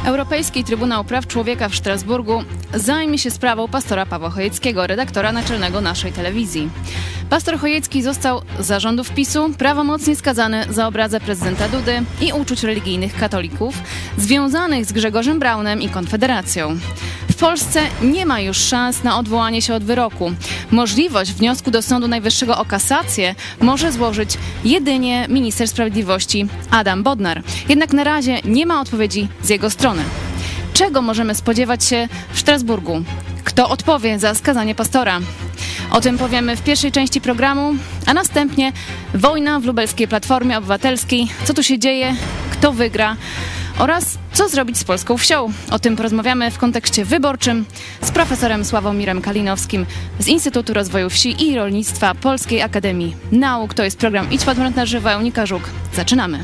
Europejski Trybunał Praw Człowieka w Strasburgu zajmie się sprawą pastora Pawła Chojeckiego, redaktora naczelnego naszej telewizji. Pastor Chojecki został za rządów PiS-u prawomocnie skazany za obrazę prezydenta Dudy i uczuć religijnych katolików związanych z Grzegorzem Braunem i Konfederacją. W Polsce nie ma już szans na odwołanie się od wyroku. Możliwość wniosku do Sądu Najwyższego o kasację może złożyć jedynie minister sprawiedliwości Adam Bodnar. Jednak na razie nie ma odpowiedzi z jego strony. Czego możemy spodziewać się w Strasburgu? Kto odpowie za skazanie pastora? O tym powiemy w pierwszej części programu, a następnie wojna w lubelskiej Platformie Obywatelskiej. Co tu się dzieje? Kto wygra? Oraz co zrobić z polską wsią. O tym porozmawiamy w kontekście wyborczym z profesorem Sławomirem Kalinowskim z Instytutu Rozwoju Wsi i Rolnictwa Polskiej Akademii Nauk. To jest program Idź Pod Prąd na żywo. Eunika Żuk. Zaczynamy.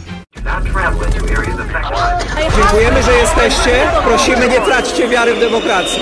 Dziękujemy, że jesteście. Prosimy, nie traćcie wiary w demokrację.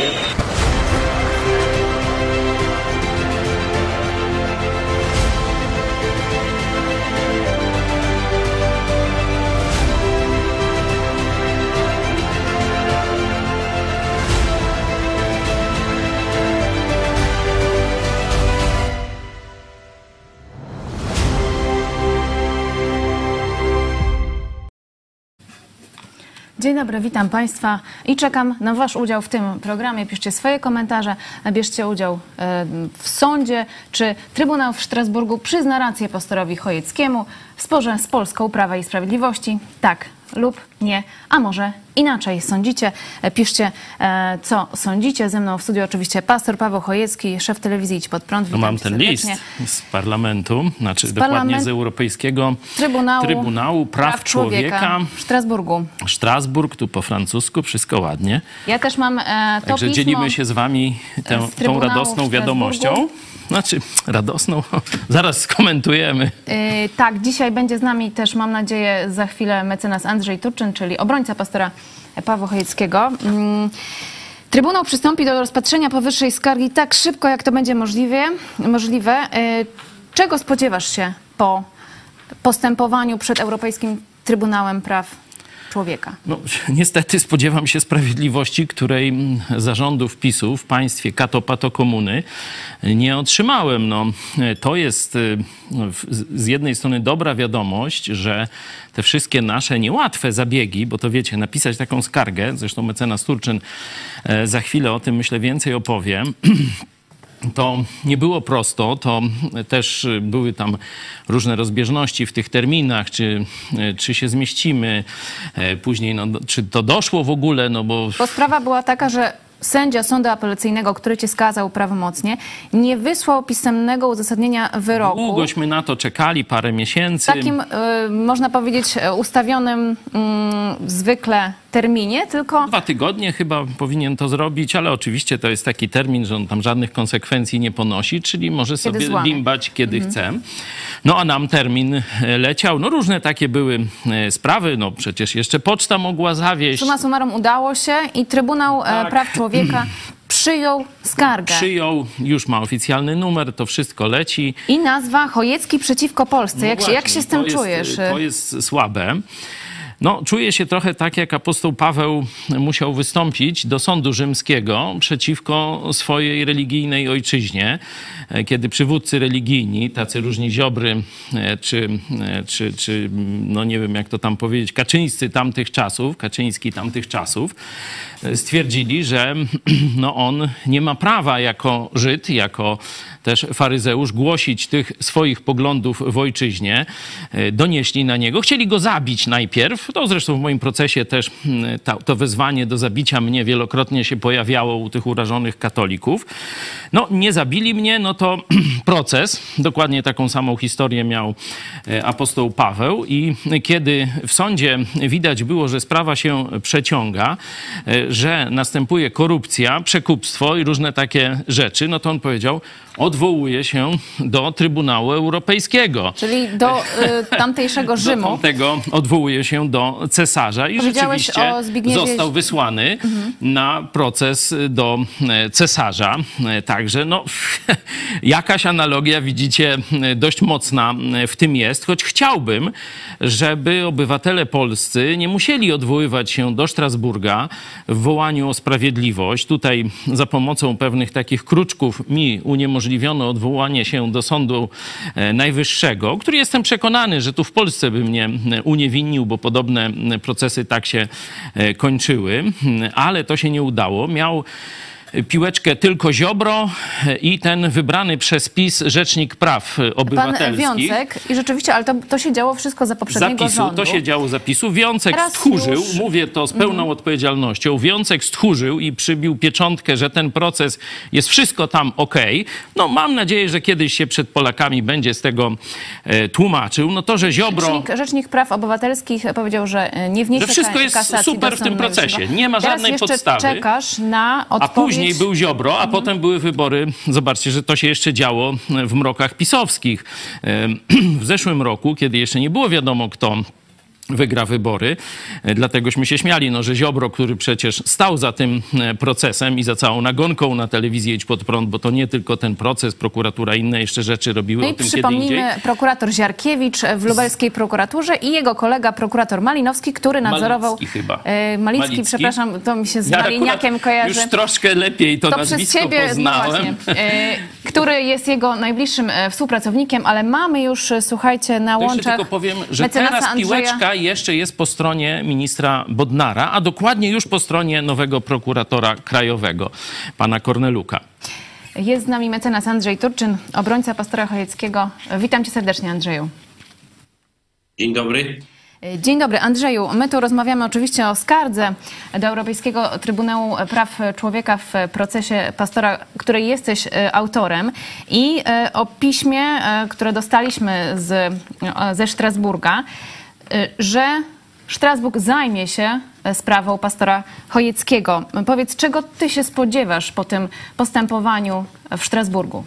Dzień dobry, witam Państwa i czekam na Wasz udział w tym programie. Piszcie swoje komentarze, bierzcie udział w sądzie. Czy Trybunał w Strasburgu przyzna rację pastorowi Chojeckiemu w sporze z Polską Prawa i Sprawiedliwości? Tak lub nie, a może inaczej sądzicie? Piszcie, co sądzicie. Ze mną w studiu oczywiście pastor Paweł Chojecki, szef telewizji Idź Pod Prąd. No mam ten list z parlamentu, dokładnie z Europejskiego Trybunału Praw Człowieka w Strasburgu. Strasburg, tu po francusku, wszystko ładnie. Ja też mam to Także pismo dzielimy się z wami tą radosną wiadomością. Znaczy, radosną, zaraz skomentujemy. Tak, dzisiaj będzie z nami też, mam nadzieję, za chwilę mecenas Andrzej Turczyn, czyli obrońca pastora Pawła Chojeckiego. Trybunał przystąpi do rozpatrzenia powyższej skargi tak szybko, jak to będzie możliwe. Czego spodziewasz się po postępowaniu przed Europejskim Trybunałem Praw Człowieka? No, niestety spodziewam się sprawiedliwości, której za rządów PiS-u w państwie Kato-Pato komuny nie otrzymałem. No, to jest z jednej strony dobra wiadomość, że te wszystkie nasze niełatwe zabiegi, bo to wiecie, napisać taką skargę, zresztą mecenas Turczyn za chwilę o tym, myślę, więcej opowie. To nie było prosto, to też były tam różne rozbieżności w tych terminach, czy się zmieścimy, później czy to doszło w ogóle, no bo sprawa była taka, że sędzia sądu apelacyjnego, który cię skazał prawomocnie, nie wysłał pisemnego uzasadnienia wyroku. Długośmy na to czekali, parę miesięcy. Takim, można powiedzieć, ustawionym zwykle terminie, tylko 2 tygodnie chyba powinien to zrobić, ale oczywiście to jest taki termin, że on tam żadnych konsekwencji nie ponosi, czyli może sobie bimbać kiedy chce. No a nam termin leciał. No różne takie były sprawy, no przecież jeszcze poczta mogła zawieść. Summa summarum udało się i Trybunał Praw Człowieka przyjął skargę. Przyjął, już ma oficjalny numer, to wszystko leci. I nazwa Chojecki przeciwko Polsce. Jak się z tym czujesz? To jest słabe. No, czuję się trochę tak, jak apostoł Paweł musiał wystąpić do sądu rzymskiego przeciwko swojej religijnej ojczyźnie, kiedy przywódcy religijni, tacy różni Ziobry, czy no nie wiem jak to tam powiedzieć, Kaczyński tamtych czasów, stwierdzili, że no on nie ma prawa jako Żyd, jako też faryzeusz głosić tych swoich poglądów w ojczyźnie. Donieśli na niego. Chcieli go zabić najpierw. To zresztą w moim procesie też to wezwanie do zabicia mnie wielokrotnie się pojawiało u tych urażonych katolików. No nie zabili mnie, no to proces. Dokładnie taką samą historię miał apostoł Paweł i kiedy w sądzie widać było, że sprawa się przeciąga, że następuje korupcja, przekupstwo i różne takie rzeczy, no to on powiedział: odwołuje się do Trybunału Europejskiego. Czyli do tamtejszego Rzymu. Do tamtego odwołuje się do cesarza i Powiedziałeś rzeczywiście o Zbigniewie... został wysłany na proces do cesarza. Także no, jakaś analogia, widzicie, dość mocna w tym jest, choć chciałbym, żeby obywatele polscy nie musieli odwoływać się do Strasburga w wołaniu o sprawiedliwość. Tutaj za pomocą pewnych takich kruczków mi uniemożliwiono odwołanie się do Sądu Najwyższego, który jestem przekonany, że tu w Polsce by mnie uniewinnił, bo podobne procesy tak się kończyły, ale to się nie udało. Miał piłeczkę tylko Ziobro i ten wybrany przez PiS Rzecznik Praw Obywatelskich. Pan Wiącek. I rzeczywiście, ale to się działo wszystko za poprzedniego rządu. To się działo za PiS-u. Wiącek teraz stchórzył, już... mówię to z pełną odpowiedzialnością, Wiącek stchórzył i przybił pieczątkę, że ten proces jest wszystko tam okej. No mam nadzieję, że kiedyś się przed Polakami będzie z tego tłumaczył. No to, że Ziobro... Rzecznik Praw Obywatelskich powiedział, że nie wniesie że wszystko jest super w tym procesie. Nie ma żadnej podstawy. Czekasz na odpowiedź. Później był Ziobro, a potem były wybory. Zobaczcie, że to się jeszcze działo w mrokach pisowskich. W zeszłym roku, kiedy jeszcze nie było wiadomo, kto wygra wybory. Dlategośmy się śmiali, no, że Ziobro, który przecież stał za tym procesem i za całą nagonką na telewizję Idź Pod Prąd, bo to nie tylko ten proces, prokuratura, inne jeszcze rzeczy robiły, no o tym przypomnijmy, kiedy indziej. Prokurator Ziarkiewicz w lubelskiej prokuraturze i jego kolega prokurator Malinowski, który nadzorował... Malicki chyba. Malicki, przepraszam, to mi się z Maliniakiem kojarzy. Już troszkę lepiej to nazwisko przez ciebie, poznałem. No który jest jego najbliższym współpracownikiem, ale mamy już, słuchajcie, na łączach... Jeszcze tylko powiem, że teraz piłeczka jeszcze jest po stronie ministra Bodnara, a dokładnie już po stronie nowego prokuratora krajowego, pana Korneluka. Jest z nami mecenas Andrzej Turczyn, obrońca pastora Chojeckiego. Witam cię serdecznie, Andrzeju. Dzień dobry. Dzień dobry, Andrzeju. My tu rozmawiamy oczywiście o skardze do Europejskiego Trybunału Praw Człowieka w procesie pastora, której jesteś autorem, i o piśmie, które dostaliśmy ze Strasburga, że Strasburg zajmie się sprawą pastora Chojeckiego. Powiedz, czego ty się spodziewasz po tym postępowaniu w Strasburgu?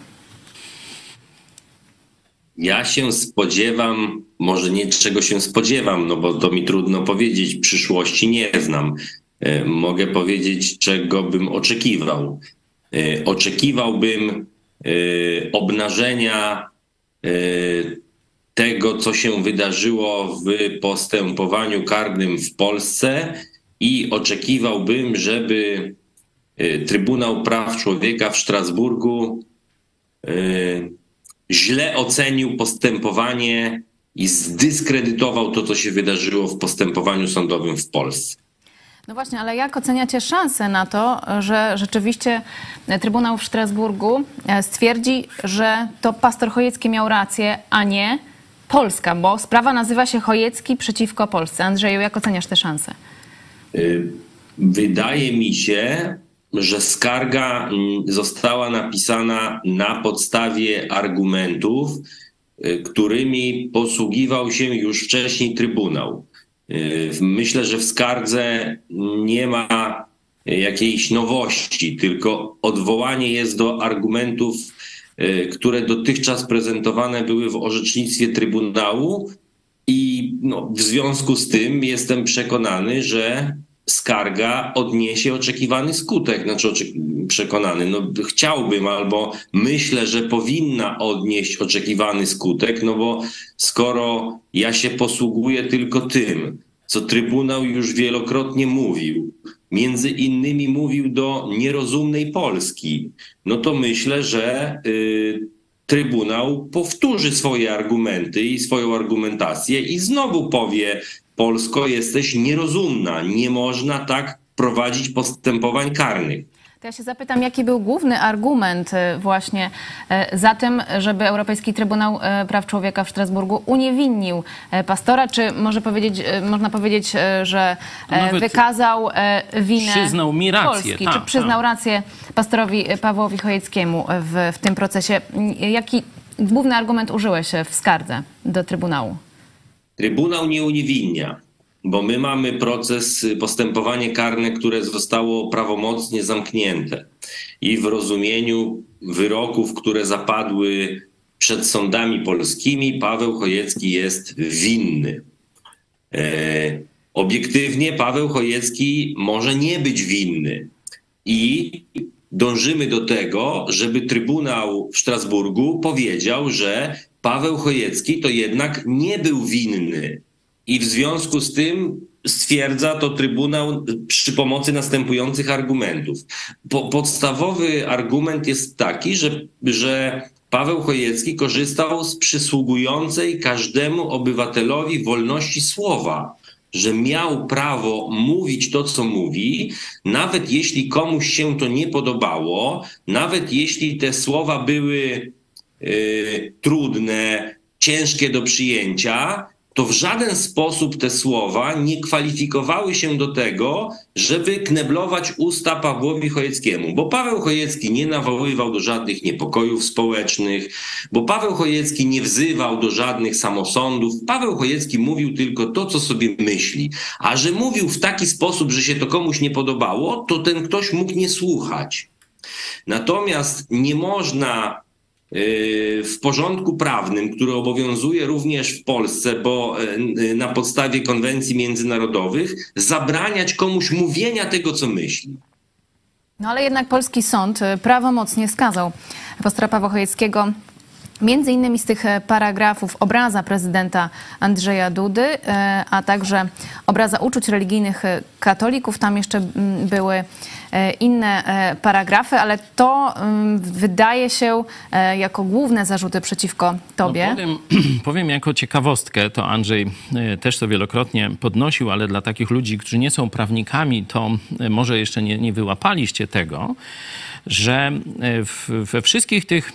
Ja się spodziewam, może nie czego się spodziewam, no bo to mi trudno powiedzieć, przyszłości nie znam. Mogę powiedzieć, czego bym oczekiwał. Oczekiwałbym obnażenia tego, co się wydarzyło w postępowaniu karnym w Polsce, i oczekiwałbym, żeby Trybunał Praw Człowieka w Strasburgu źle ocenił postępowanie i zdyskredytował to, co się wydarzyło w postępowaniu sądowym w Polsce. No właśnie, ale jak oceniacie szansę na to, że rzeczywiście Trybunał w Strasburgu stwierdzi, że to pastor Chojecki miał rację, a nie Polska, bo sprawa nazywa się Chojecki przeciwko Polsce. Andrzeju, jak oceniasz te szanse? Wydaje mi się, że skarga została napisana na podstawie argumentów, którymi posługiwał się już wcześniej Trybunał. Myślę, że w skardze nie ma jakiejś nowości, tylko odwołanie jest do argumentów, które dotychczas prezentowane były w orzecznictwie Trybunału, i w związku z tym jestem przekonany, że skarga odniesie oczekiwany skutek. Znaczy przekonany, chciałbym, albo myślę, że powinna odnieść oczekiwany skutek, bo skoro ja się posługuję tylko tym, co Trybunał już wielokrotnie mówił, między innymi mówił do nierozumnej Polski, to myślę, że Trybunał powtórzy swoje argumenty i swoją argumentację i znowu powie: Polsko, jesteś nierozumna, nie można tak prowadzić postępowań karnych. To ja się zapytam, jaki był główny argument właśnie za tym, żeby Europejski Trybunał Praw Człowieka w Strasburgu uniewinnił pastora? Czy można powiedzieć, że wykazał winę przyznał mi rację, Polski? Czy przyznał rację pastorowi Pawłowi Chojeckiemu w tym procesie? Jaki główny argument użyłeś w skardze do Trybunału? Trybunał nie uniewinnia. bo my mamy postępowanie karne, które zostało prawomocnie zamknięte i w rozumieniu wyroków, które zapadły przed sądami polskimi, Paweł Chojecki jest winny. Obiektywnie Paweł Chojecki może nie być winny i dążymy do tego, żeby Trybunał w Strasburgu powiedział, że Paweł Chojecki to jednak nie był winny i w związku z tym stwierdza to Trybunał przy pomocy następujących argumentów. Podstawowy argument jest taki, że Paweł Chojecki korzystał z przysługującej każdemu obywatelowi wolności słowa, że miał prawo mówić to, co mówi, nawet jeśli komuś się to nie podobało, nawet jeśli te słowa były trudne, ciężkie do przyjęcia, to w żaden sposób te słowa nie kwalifikowały się do tego, żeby kneblować usta Pawłowi Chojeckiemu. Bo Paweł Chojecki nie nawoływał do żadnych niepokojów społecznych, bo Paweł Chojecki nie wzywał do żadnych samosądów. Paweł Chojecki mówił tylko to, co sobie myśli. A że mówił w taki sposób, że się to komuś nie podobało, to ten ktoś mógł nie słuchać. Natomiast nie można w porządku prawnym, który obowiązuje również w Polsce, bo na podstawie konwencji międzynarodowych, zabraniać komuś mówienia tego, co myśli. No ale jednak polski sąd prawomocnie skazał pastora Pawła Chojeckiego między innymi z tych paragrafów obraza prezydenta Andrzeja Dudy, a także obraza uczuć religijnych katolików. Tam jeszcze były inne paragrafy, ale to wydaje się jako główne zarzuty przeciwko tobie. No powiem jako ciekawostkę, to Andrzej też to wielokrotnie podnosił, ale dla takich ludzi, którzy nie są prawnikami, to może jeszcze nie wyłapaliście tego, że we wszystkich tych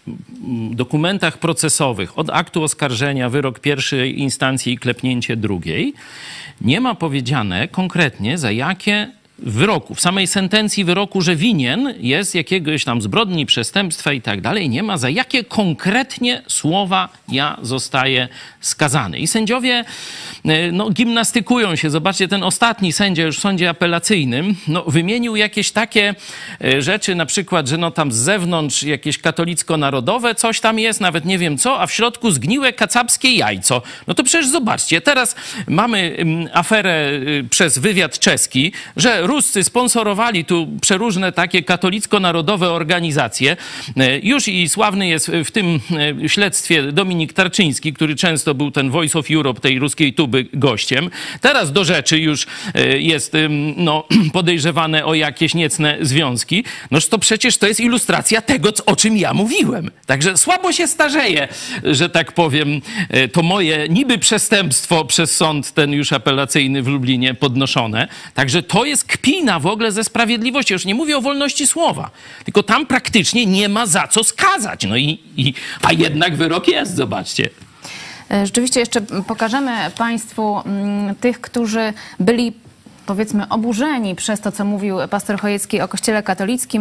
dokumentach procesowych, od aktu oskarżenia, wyrok pierwszej instancji i klepnięcie drugiej, nie ma powiedziane konkretnie, za jakie wyroku, w samej sentencji wyroku, że winien jest jakiegoś tam zbrodni, przestępstwa i tak dalej, nie ma za jakie konkretnie słowa ja zostaję skazany. I sędziowie gimnastykują się. Zobaczcie, ten ostatni sędzia już w sądzie apelacyjnym wymienił jakieś takie rzeczy, na przykład, że tam z zewnątrz jakieś katolicko-narodowe coś tam jest, nawet nie wiem co, a w środku zgniłe kacapskie jajco. No to przecież zobaczcie, teraz mamy aferę przez wywiad czeski, że Ruscy sponsorowali tu przeróżne takie katolicko-narodowe organizacje. Już i sławny jest w tym śledztwie Dominik Tarczyński, który często był ten Voice of Europe, tej ruskiej tuby, gościem. Teraz do rzeczy już jest podejrzewane o jakieś niecne związki. Noż to przecież to jest ilustracja tego, o czym ja mówiłem. Także słabo się starzeje, że tak powiem, to moje niby przestępstwo przez sąd ten już apelacyjny w Lublinie podnoszone. Także to jest kpina w ogóle ze sprawiedliwości. Już nie mówię o wolności słowa, tylko tam praktycznie nie ma za co skazać. A jednak wyrok jest, zobaczcie. Rzeczywiście jeszcze pokażemy Państwu tych, którzy byli, powiedzmy, oburzeni przez to, co mówił pastor Chojecki o Kościele katolickim.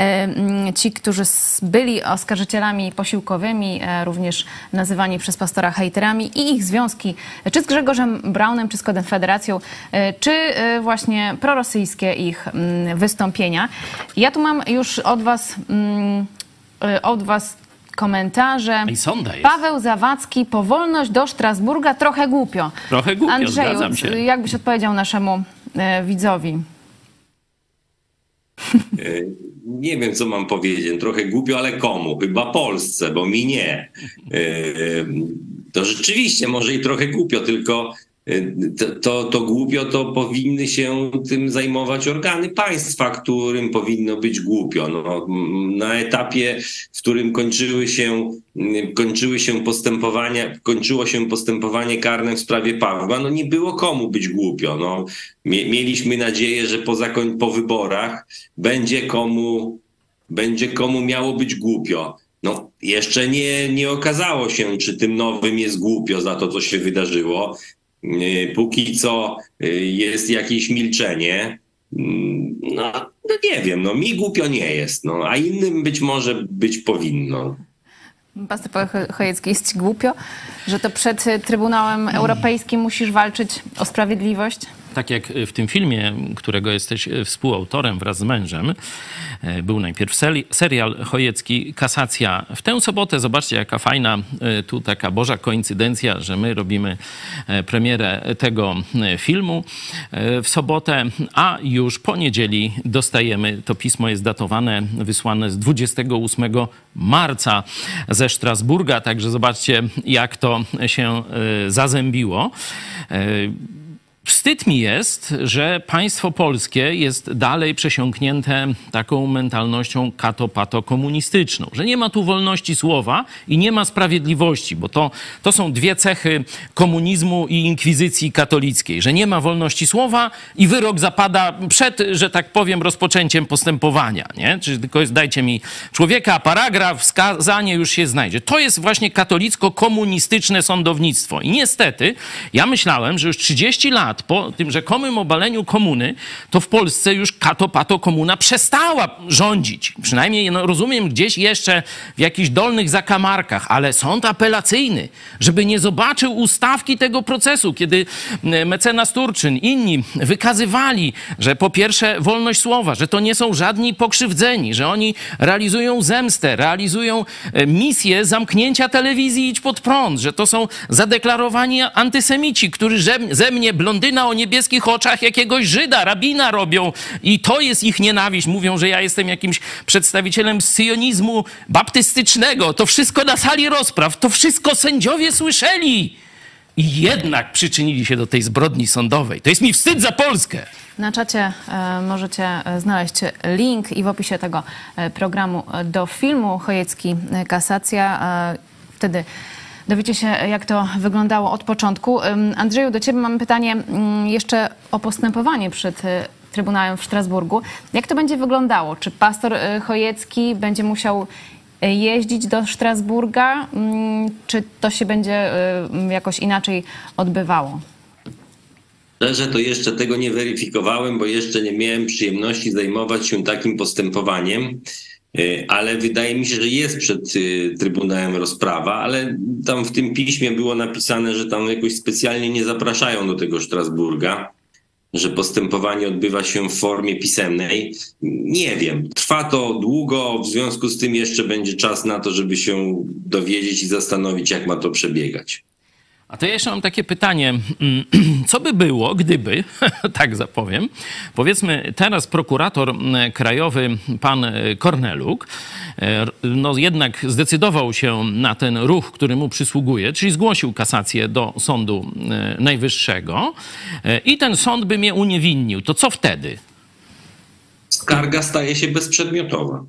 Ci, którzy byli oskarżycielami posiłkowymi, również nazywani przez pastora hejterami, i ich związki, czy z Grzegorzem Braunem, czy z Konfederacją, czy właśnie prorosyjskie ich wystąpienia. Ja tu mam już od was komentarze. Paweł Zawadzki, powolność do Strasburga, trochę głupio. Trochę głupio, Andrzeju, zgadzam się. Jak byś odpowiedział naszemu widzowi? Nie wiem, co mam powiedzieć. Trochę głupio, ale komu? Chyba Polsce, bo mi nie. To rzeczywiście może i trochę głupio, tylko to głupio to powinny się tym zajmować organy państwa, którym powinno być głupio. Na etapie, w którym kończyło się postępowanie karne w sprawie Pawła, nie było komu być głupio. Mieliśmy nadzieję, że po wyborach będzie komu miało być głupio. Jeszcze nie okazało się, czy tym nowym jest głupio za to, co się wydarzyło. Póki co jest jakieś milczenie. Nie wiem, mi głupio nie jest, a innym być może być powinno. Pastor Paweł Chojecki, jest ci głupio, że to przed Trybunałem Europejskim musisz walczyć o sprawiedliwość? Tak jak w tym filmie, którego jesteś współautorem wraz z mężem, był najpierw serial Chojecki Kasacja. W tę sobotę, zobaczcie jaka fajna, tu taka boża koincydencja, że my robimy premierę tego filmu w sobotę, a już po niedzieli dostajemy, to pismo jest datowane, wysłane z 28 marca ze Strasburga, także zobaczcie jak to się zazębiło. Wstyd mi jest, że państwo polskie jest dalej przesiąknięte taką mentalnością kato-pato-komunistyczną, że nie ma tu wolności słowa i nie ma sprawiedliwości, bo to są dwie cechy komunizmu i inkwizycji katolickiej, że nie ma wolności słowa i wyrok zapada przed, że tak powiem, rozpoczęciem postępowania, nie? Czyli tylko dajcie mi człowieka, paragraf, skazanie już się znajdzie. To jest właśnie katolicko-komunistyczne sądownictwo i niestety ja myślałem, że już 30 lat po tym rzekomym obaleniu komuny, to w Polsce już kato-pato-komuna przestała rządzić. Przynajmniej rozumiem gdzieś jeszcze w jakichś dolnych zakamarkach, ale sąd apelacyjny, żeby nie zobaczył ustawki tego procesu, kiedy mecenas Turczyn, inni wykazywali, że po pierwsze wolność słowa, że to nie są żadni pokrzywdzeni, że oni realizują zemstę, realizują misję zamknięcia telewizji Idź Pod Prąd, że to są zadeklarowani antysemici, którzy ze mnie blondyna o niebieskich oczach jakiegoś Żyda, rabina robią i to jest ich nienawiść. Mówią, że ja jestem jakimś przedstawicielem sionizmu baptystycznego. To wszystko na sali rozpraw, to wszystko sędziowie słyszeli i jednak przyczynili się do tej zbrodni sądowej. To jest mi wstyd za Polskę. Na czacie możecie znaleźć link i w opisie tego programu do filmu Chojecki Kasacja. Wtedy dowiecie się, jak to wyglądało od początku. Andrzeju, do ciebie mam pytanie jeszcze o postępowanie przed Trybunałem w Strasburgu. Jak to będzie wyglądało? Czy pastor Chojecki będzie musiał jeździć do Strasburga? Czy to się będzie jakoś inaczej odbywało? Szczerze to jeszcze tego nie weryfikowałem, bo jeszcze nie miałem przyjemności zajmować się takim postępowaniem. Ale wydaje mi się, że jest przed Trybunałem rozprawa, ale tam w tym piśmie było napisane, że tam jakoś specjalnie nie zapraszają do tego Strasburga, że postępowanie odbywa się w formie pisemnej. Nie wiem, trwa to długo, w związku z tym jeszcze będzie czas na to, żeby się dowiedzieć i zastanowić, jak ma to przebiegać. A to ja jeszcze mam takie pytanie, co by było, gdyby, tak zapowiem, powiedzmy teraz prokurator krajowy, pan Korneluk, no jednak zdecydował się na ten ruch, który mu przysługuje, czyli zgłosił kasację do Sądu Najwyższego i ten sąd by mnie uniewinnił, to co wtedy? Skarga staje się bezprzedmiotowa.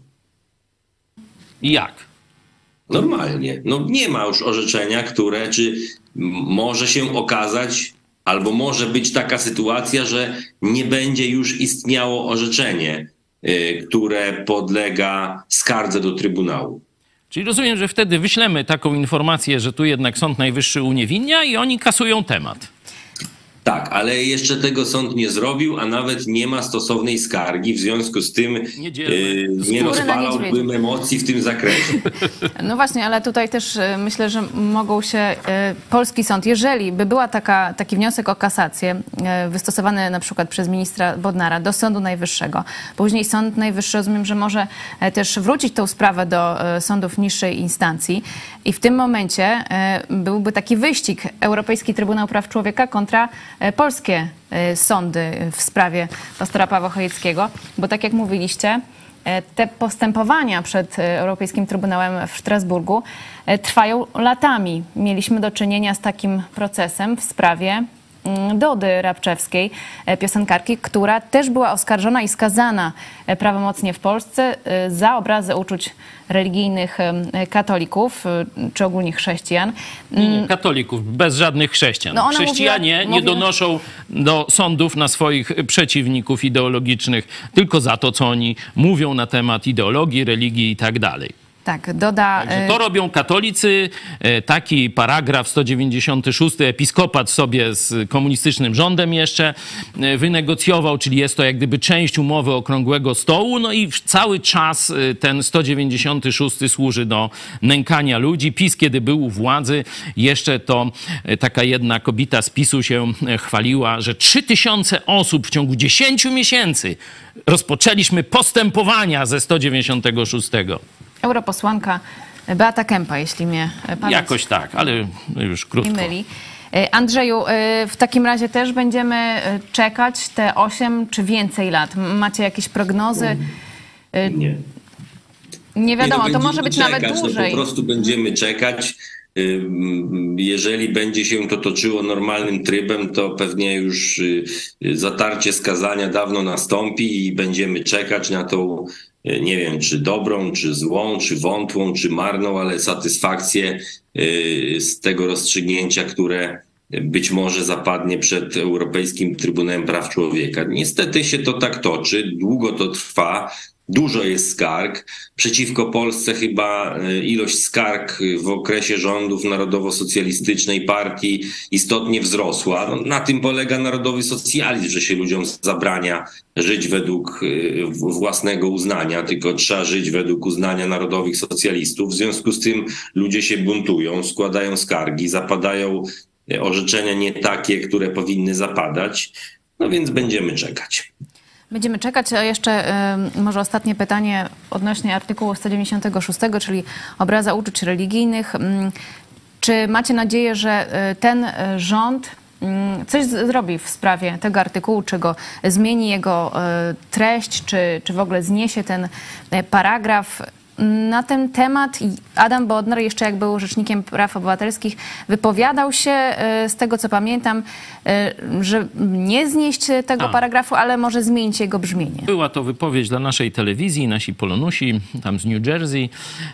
I jak? Normalnie. No nie ma już orzeczenia, które może się okazać, albo może być taka sytuacja, że nie będzie już istniało orzeczenie, które podlega skardze do Trybunału. Czyli rozumiem, że wtedy wyślemy taką informację, że tu jednak Sąd Najwyższy uniewinnia i oni kasują temat. Tak, ale jeszcze tego sąd nie zrobił, a nawet nie ma stosownej skargi. W związku z tym nie rozpalałbym emocji w tym zakresie. No właśnie, ale tutaj też myślę, że mogą się polski sąd, jeżeli by była taki wniosek o kasację wystosowany na przykład przez ministra Bodnara do Sądu Najwyższego, później Sąd Najwyższy, rozumiem, że może też wrócić tą sprawę do sądów niższej instancji i w tym momencie byłby taki wyścig Europejski Trybunał Praw Człowieka kontra polskie sądy w sprawie pastora Pawła Chojeckiego, bo tak jak mówiliście, te postępowania przed Europejskim Trybunałem w Strasburgu trwają latami. Mieliśmy do czynienia z takim procesem w sprawie Dody Rabczewskiej, piosenkarki, która też była oskarżona i skazana prawomocnie w Polsce za obrazę uczuć religijnych katolików, czy ogólnie chrześcijan. Nie, katolików, bez żadnych chrześcijan. No Chrześcijanie nie donoszą do sądów na swoich przeciwników ideologicznych tylko za to, co oni mówią na temat ideologii, religii i tak dalej. Tak, doda... Także to robią katolicy. Taki paragraf 196 episkopat sobie z komunistycznym rządem jeszcze wynegocjował, czyli jest to jak gdyby część umowy okrągłego stołu. No i cały czas ten 196 służy do nękania ludzi. PiS, kiedy był u władzy, jeszcze to taka jedna kobieta z PiS-u się chwaliła, że 3000 osób w ciągu 10 miesięcy rozpoczęliśmy postępowania ze 196. Europosłanka Beata Kempa, jeśli mnie pamięć Jakoś tak, ale już krótko. nie myli. Andrzeju, w takim razie też będziemy czekać te 8 czy więcej lat. Macie jakieś prognozy? Nie. Nie wiadomo, to może będziemy być nawet czekać, dłużej. Po prostu będziemy czekać. Jeżeli będzie się to toczyło normalnym trybem, to pewnie już zatarcie skazania dawno nastąpi i będziemy czekać na tą, nie wiem, czy dobrą, czy złą, czy wątłą, czy marną, ale satysfakcję z tego rozstrzygnięcia, które być może zapadnie przed Europejskim Trybunałem Praw Człowieka. Niestety się to tak toczy, długo to trwa. Dużo jest skarg. Przeciwko Polsce chyba ilość skarg w okresie rządów Narodowo-Socjalistycznej Partii istotnie wzrosła. No, na tym polega narodowy socjalizm, że się ludziom zabrania żyć według własnego uznania, tylko trzeba żyć według uznania narodowych socjalistów. W związku z tym ludzie się buntują, składają skargi, zapadają orzeczenia nie takie, które powinny zapadać. No więc będziemy czekać. Będziemy czekać, a jeszcze może ostatnie pytanie odnośnie artykułu 196, czyli obraza uczuć religijnych. Czy macie nadzieję, że ten rząd coś zrobi w sprawie tego artykułu, czy go zmieni, jego treść, czy w ogóle zniesie ten paragraf? Na ten temat Adam Bodnar, jeszcze jak był rzecznikiem praw obywatelskich, wypowiadał się, z tego co pamiętam, że nie znieść tego paragrafu, ale może zmienić jego brzmienie. Była to wypowiedź dla naszej telewizji, nasi Polonusi, tam z New Jersey.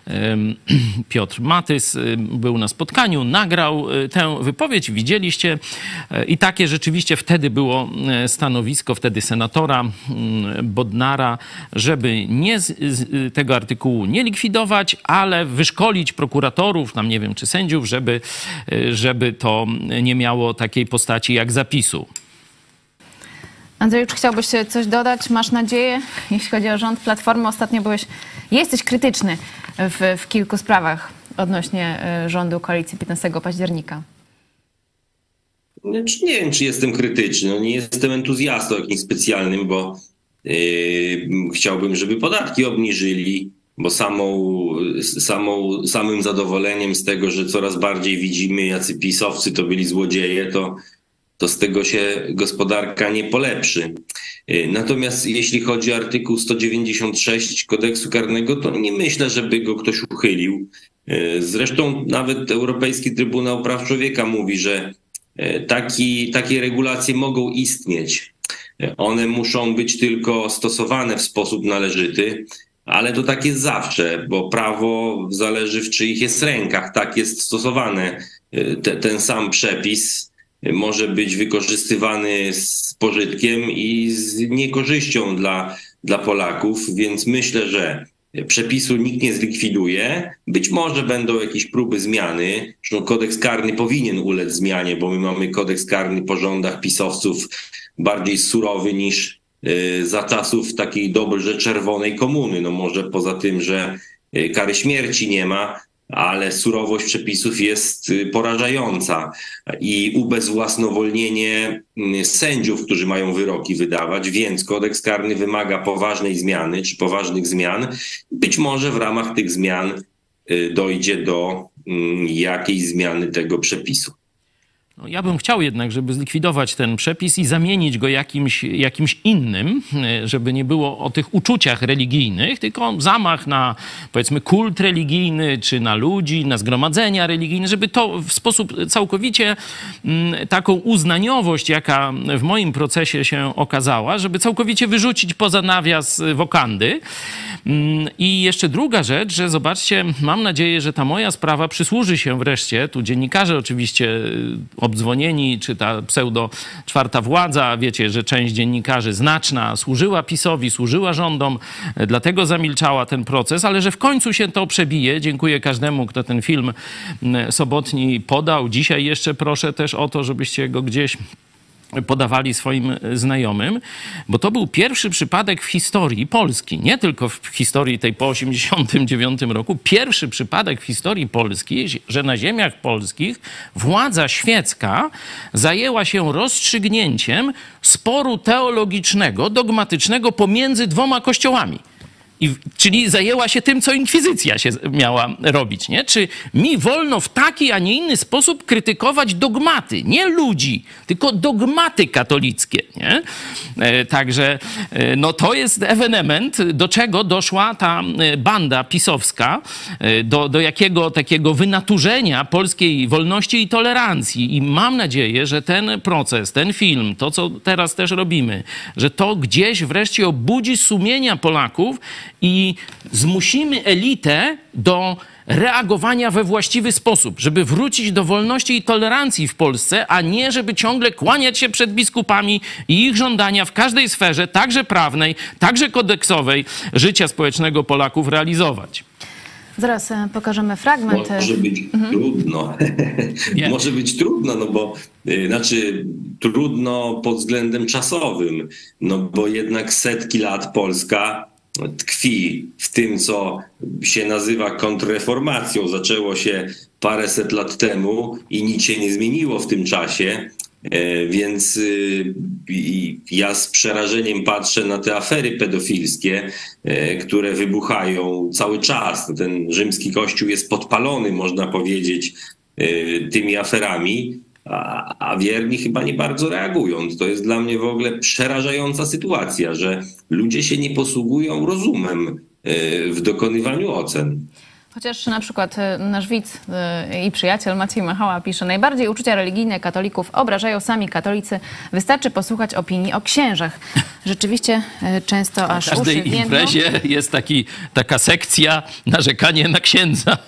Piotr Matys był na spotkaniu, nagrał tę wypowiedź, widzieliście. I takie rzeczywiście wtedy było stanowisko, wtedy senatora Bodnara, żeby nie tego artykułu nie likwidować, ale wyszkolić prokuratorów, tam nie wiem, czy sędziów, żeby to nie miało takiej postaci jak zapisu. Andrzeju, czy chciałbyś coś dodać? Masz nadzieję, jeśli chodzi o rząd Platformy? Ostatnio jesteś krytyczny w kilku sprawach odnośnie rządu koalicji 15 października. Nie wiem, czy jestem krytyczny. No nie jestem entuzjastą jakimś specjalnym, bo chciałbym, żeby podatki obniżyli, bo samym zadowoleniem z tego, że coraz bardziej widzimy, jacy pisowcy to byli złodzieje, to z tego się gospodarka nie polepszy. Natomiast jeśli chodzi o artykuł 196 kodeksu karnego, to nie myślę, żeby go ktoś uchylił. Zresztą nawet Europejski Trybunał Praw Człowieka mówi, że takie regulacje mogą istnieć. One muszą być tylko stosowane w sposób należyty, ale to tak jest zawsze, bo prawo zależy w czyich jest rękach, tak jest stosowane. Ten sam przepis może być wykorzystywany z pożytkiem i z niekorzyścią dla Polaków, więc myślę, że przepisu nikt nie zlikwiduje. Być może będą jakieś próby zmiany. Zresztą kodeks karny powinien ulec zmianie, bo my mamy kodeks karny po rządach pisowców bardziej surowy niż za czasów takiej dobrze czerwonej komuny. No może poza tym, że kary śmierci nie ma, ale surowość przepisów jest porażająca i ubezwłasnowolnienie sędziów, którzy mają wyroki wydawać, więc kodeks karny wymaga poważnej zmiany czy poważnych zmian. Być może w ramach tych zmian dojdzie do jakiejś zmiany tego przepisu. No, ja bym chciał jednak, żeby zlikwidować ten przepis i zamienić go jakimś innym, żeby nie było o tych uczuciach religijnych, tylko zamach na, powiedzmy, kult religijny, czy na ludzi, na zgromadzenia religijne, żeby to w sposób całkowicie taką uznaniowość, jaka w moim procesie się okazała, żeby całkowicie wyrzucić poza nawias wokandy. I jeszcze druga rzecz, że zobaczcie, mam nadzieję, że ta moja sprawa przysłuży się wreszcie, tu dziennikarze oczywiście obdzwonieni, czy ta pseudo czwarta władza, wiecie, że część dziennikarzy znaczna służyła PiS-owi, służyła rządom, dlatego zamilczała ten proces, ale że w końcu się to przebije. Dziękuję każdemu, kto ten film sobotni podał. Dzisiaj jeszcze proszę też o to, żebyście go gdzieś podawali swoim znajomym, bo to był pierwszy przypadek w historii Polski, nie tylko w historii tej po 1989 roku, pierwszy przypadek w historii Polski, że na ziemiach polskich władza świecka zajęła się rozstrzygnięciem sporu teologicznego, dogmatycznego pomiędzy dwoma kościołami. Czyli zajęła się tym, co inkwizycja się miała robić, nie? Czy mi wolno w taki, a nie inny sposób krytykować dogmaty, nie ludzi, tylko dogmaty katolickie, nie? Także no to jest ewenement, do czego doszła ta banda pisowska, do jakiego takiego wynaturzenia polskiej wolności i tolerancji. I mam nadzieję, że ten proces, ten film, to co teraz też robimy, że to gdzieś wreszcie obudzi sumienia Polaków i zmusimy elitę do reagowania we właściwy sposób, żeby wrócić do wolności i tolerancji w Polsce, a nie żeby ciągle kłaniać się przed biskupami i ich żądania w każdej sferze, także prawnej, także kodeksowej, życia społecznego Polaków realizować. Zaraz pokażemy fragment. Może być trudno. Może być trudno, no bo znaczy trudno pod względem czasowym, no bo jednak setki lat Polska tkwi w tym, co się nazywa kontrreformacją. Zaczęło się paręset lat temu i nic się nie zmieniło w tym czasie. Więc ja z przerażeniem patrzę na te afery pedofilskie, które wybuchają cały czas. Ten rzymski kościół jest podpalony, można powiedzieć, tymi aferami, a wierni chyba nie bardzo reagują. To jest dla mnie w ogóle przerażająca sytuacja, że ludzie się nie posługują rozumem w dokonywaniu ocen. Chociaż na przykład nasz widz i przyjaciel Maciej Machała pisze: najbardziej uczucia religijne katolików obrażają sami katolicy. Wystarczy posłuchać opinii o księżach. Rzeczywiście często aż uszy w każdej imprezie jest taka sekcja narzekanie na księdza.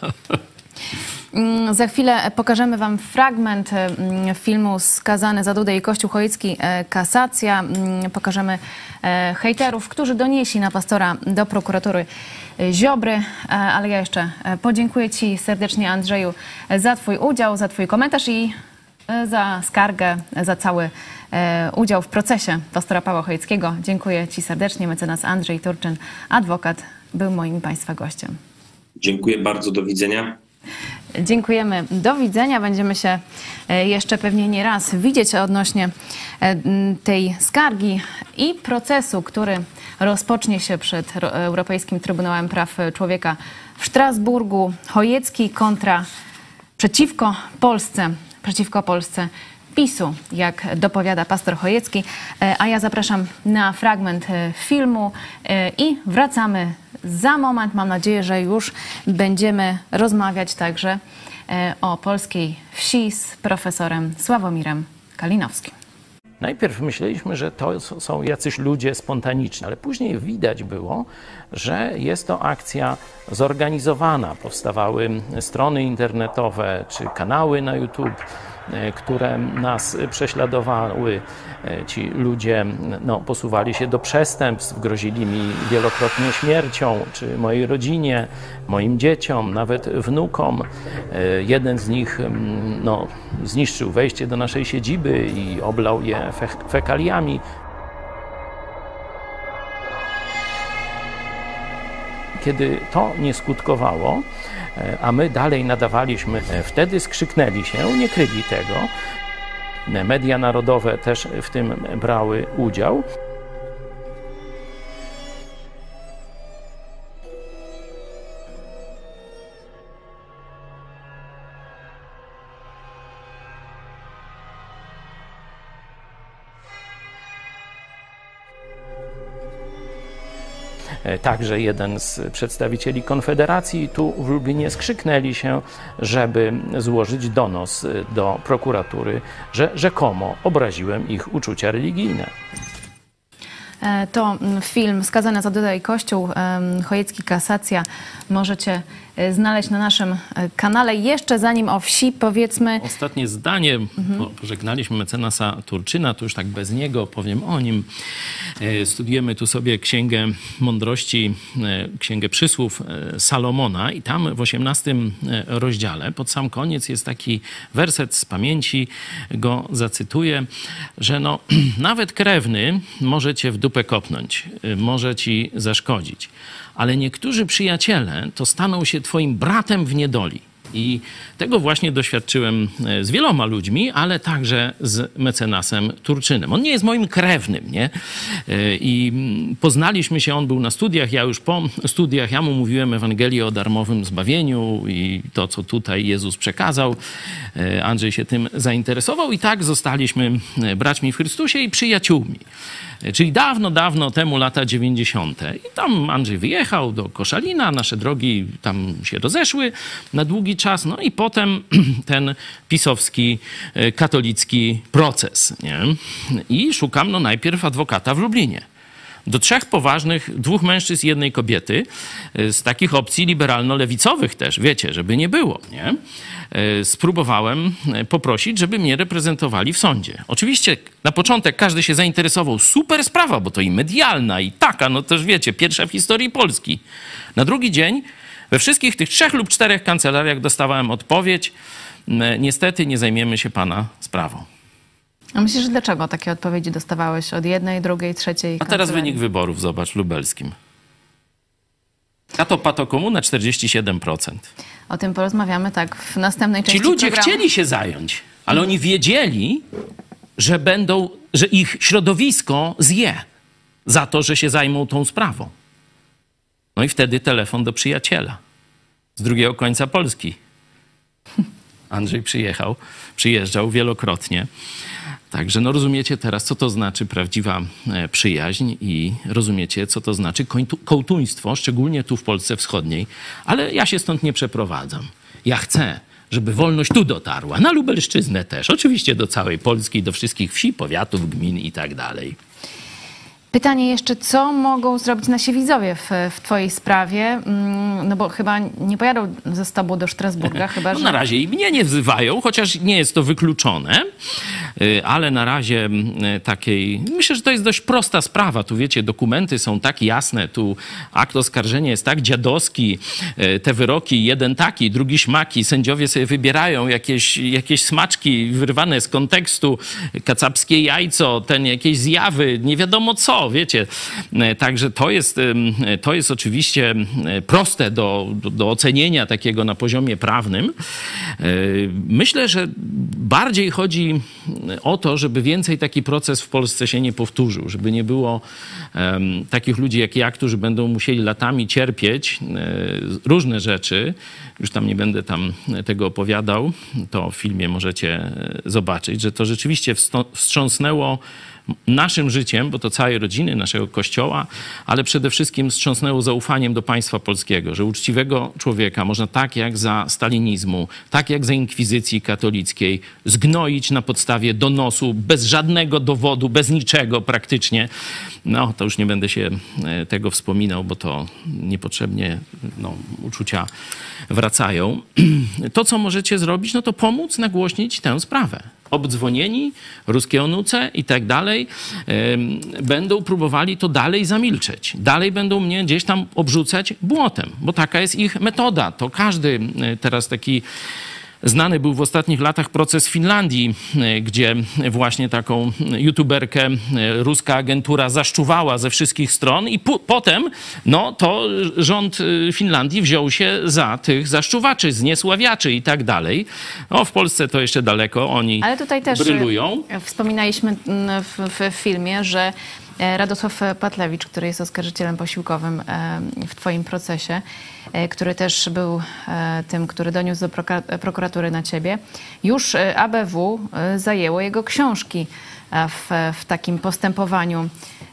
Za chwilę pokażemy wam fragment filmu Skazany za Dudę i Kościół Chojecki kasacja. Pokażemy hejterów, którzy donieśli na pastora do prokuratury Ziobry. Ale ja jeszcze podziękuję ci serdecznie, Andrzeju, za twój udział, za twój komentarz i za skargę, za cały udział w procesie pastora Pawła Chojeckiego. Dziękuję ci serdecznie. Mecenas Andrzej Turczyn, adwokat, był moim i państwa gościem. Dziękuję bardzo. Do widzenia. Dziękujemy. Do widzenia. Będziemy się jeszcze pewnie nie raz widzieć odnośnie tej skargi i procesu, który rozpocznie się przed Europejskim Trybunałem Praw Człowieka w Strasburgu. Chojecki przeciwko Polsce PiS-u, jak dopowiada pastor Chojecki. A ja zapraszam na fragment filmu i wracamy za moment. Mam nadzieję, że już będziemy rozmawiać także o polskiej wsi z profesorem Sławomirem Kalinowskim. Najpierw myśleliśmy, że to są jacyś ludzie spontaniczni, ale później widać było, że jest to akcja zorganizowana. Powstawały strony internetowe czy kanały na YouTube, które nas prześladowały. Ci ludzie posuwali się do przestępstw, grozili mi wielokrotnie śmiercią, czy mojej rodzinie, moim dzieciom, nawet wnukom. Jeden z nich zniszczył wejście do naszej siedziby i oblał je fekaliami. Kiedy to nie skutkowało, a my dalej nadawaliśmy, wtedy skrzyknęli się, nie kryli tego. Media narodowe też w tym brały udział. Także jeden z przedstawicieli Konfederacji tu w Lublinie skrzyknęli się, żeby złożyć donos do prokuratury, że rzekomo obraziłem ich uczucia religijne. To film Skazana za Dudę i Kościół, Chojecki Kasacja. Możecie znaleźć na naszym kanale. Jeszcze zanim o wsi powiedzmy... Ostatnie zdanie, bo pożegnaliśmy mecenasa Turczyna, to już tak bez niego powiem o nim. Studiujemy tu sobie Księgę Mądrości, Księgę Przysłów Salomona i tam w 18 rozdziale, pod sam koniec jest taki werset z pamięci, go zacytuję, że no, nawet krewny może cię w dupę kopnąć, może ci zaszkodzić, ale niektórzy przyjaciele to staną się twoim bratem w niedoli. I tego właśnie doświadczyłem z wieloma ludźmi, ale także z mecenasem Turczynem. On nie jest moim krewnym, nie? I poznaliśmy się, on był na studiach, ja już po studiach, ja mu mówiłem Ewangelię o darmowym zbawieniu i to, co tutaj Jezus przekazał. Andrzej się tym zainteresował i tak zostaliśmy braćmi w Chrystusie i przyjaciółmi. Czyli dawno, dawno temu, lata 90. I tam Andrzej wyjechał do Koszalina, nasze drogi tam się rozeszły na długi czas. No i potem ten pisowski, katolicki proces. Nie? I szukam no najpierw adwokata w Lublinie. Do 3 poważnych, 2 mężczyzn i 1 kobiety, z takich opcji liberalno-lewicowych też, wiecie, żeby nie było, nie? Spróbowałem poprosić, żeby mnie reprezentowali w sądzie. Oczywiście na początek każdy się zainteresował, super sprawa, bo to i medialna, i taka, no też wiecie, pierwsza w historii Polski. Na drugi dzień we wszystkich tych 3 lub 4 kancelariach dostawałem odpowiedź, niestety nie zajmiemy się pana sprawą. A myślisz, że dlaczego takie odpowiedzi dostawałeś od 1., 2., 3. A teraz wynik wyborów, zobacz, w lubelskim. A to patokomuna 47%. O tym porozmawiamy tak w następnej części Ci ludzie programu. chcieli się zająć, ale oni wiedzieli, że ich środowisko zje za to, że się zajmą tą sprawą. No i wtedy telefon do przyjaciela z drugiego końca Polski. Andrzej przyjeżdżał wielokrotnie. Także no rozumiecie teraz, co to znaczy prawdziwa przyjaźń i rozumiecie, co to znaczy kołtuństwo, szczególnie tu w Polsce Wschodniej. Ale ja się stąd nie przeprowadzam. Ja chcę, żeby wolność tu dotarła, na Lubelszczyznę też, oczywiście do całej Polski, do wszystkich wsi, powiatów, gmin i tak dalej. Pytanie jeszcze, co mogą zrobić nasi widzowie w twojej sprawie? No bo chyba nie pojadą ze tobą do Strasburga, chyba że... No na razie i mnie nie wzywają, chociaż nie jest to wykluczone, ale na razie takiej... Myślę, że to jest dość prosta sprawa. Tu wiecie, dokumenty są tak jasne, tu akt oskarżenia jest tak dziadowski, te wyroki, jeden taki, drugi śmaki, sędziowie sobie wybierają jakieś smaczki wyrwane z kontekstu, kacapskie jajco, jakieś zjawy, nie wiadomo co. Wiecie, także to jest oczywiście proste do ocenienia takiego na poziomie prawnym. Myślę, że bardziej chodzi o to, żeby więcej taki proces w Polsce się nie powtórzył, żeby nie było takich ludzi jak ja, którzy będą musieli latami cierpieć różne rzeczy. Już tam nie będę tego opowiadał, to w filmie możecie zobaczyć, że to rzeczywiście wstrząsnęło naszym życiem, bo to całej rodziny, naszego Kościoła, ale przede wszystkim wstrząsnęło zaufaniem do państwa polskiego, że uczciwego człowieka można tak jak za stalinizmu, tak jak za inkwizycji katolickiej zgnoić na podstawie donosu, bez żadnego dowodu, bez niczego praktycznie. No, to już nie będę się tego wspominał, bo to niepotrzebnie uczucia wracają. To, co możecie zrobić, no to pomóc nagłośnić tę sprawę. Obdzwonieni, ruskie onuce i tak dalej, będą próbowali to dalej zamilczeć. Dalej będą mnie gdzieś tam obrzucać błotem, bo taka jest ich metoda. To każdy teraz taki... Znany był w ostatnich latach proces w Finlandii, gdzie właśnie taką youtuberkę ruska agentura zaszczuwała ze wszystkich stron i potem to rząd Finlandii wziął się za tych zaszczuwaczy, zniesławiaczy i tak dalej. No, w Polsce to jeszcze daleko, oni Ale tutaj też brylują. Wspominaliśmy w filmie, że Radosław Patlewicz, który jest oskarżycielem posiłkowym w twoim procesie, który też był tym, który doniósł do prokuratury na ciebie, już ABW zajęło jego książki w takim postępowaniu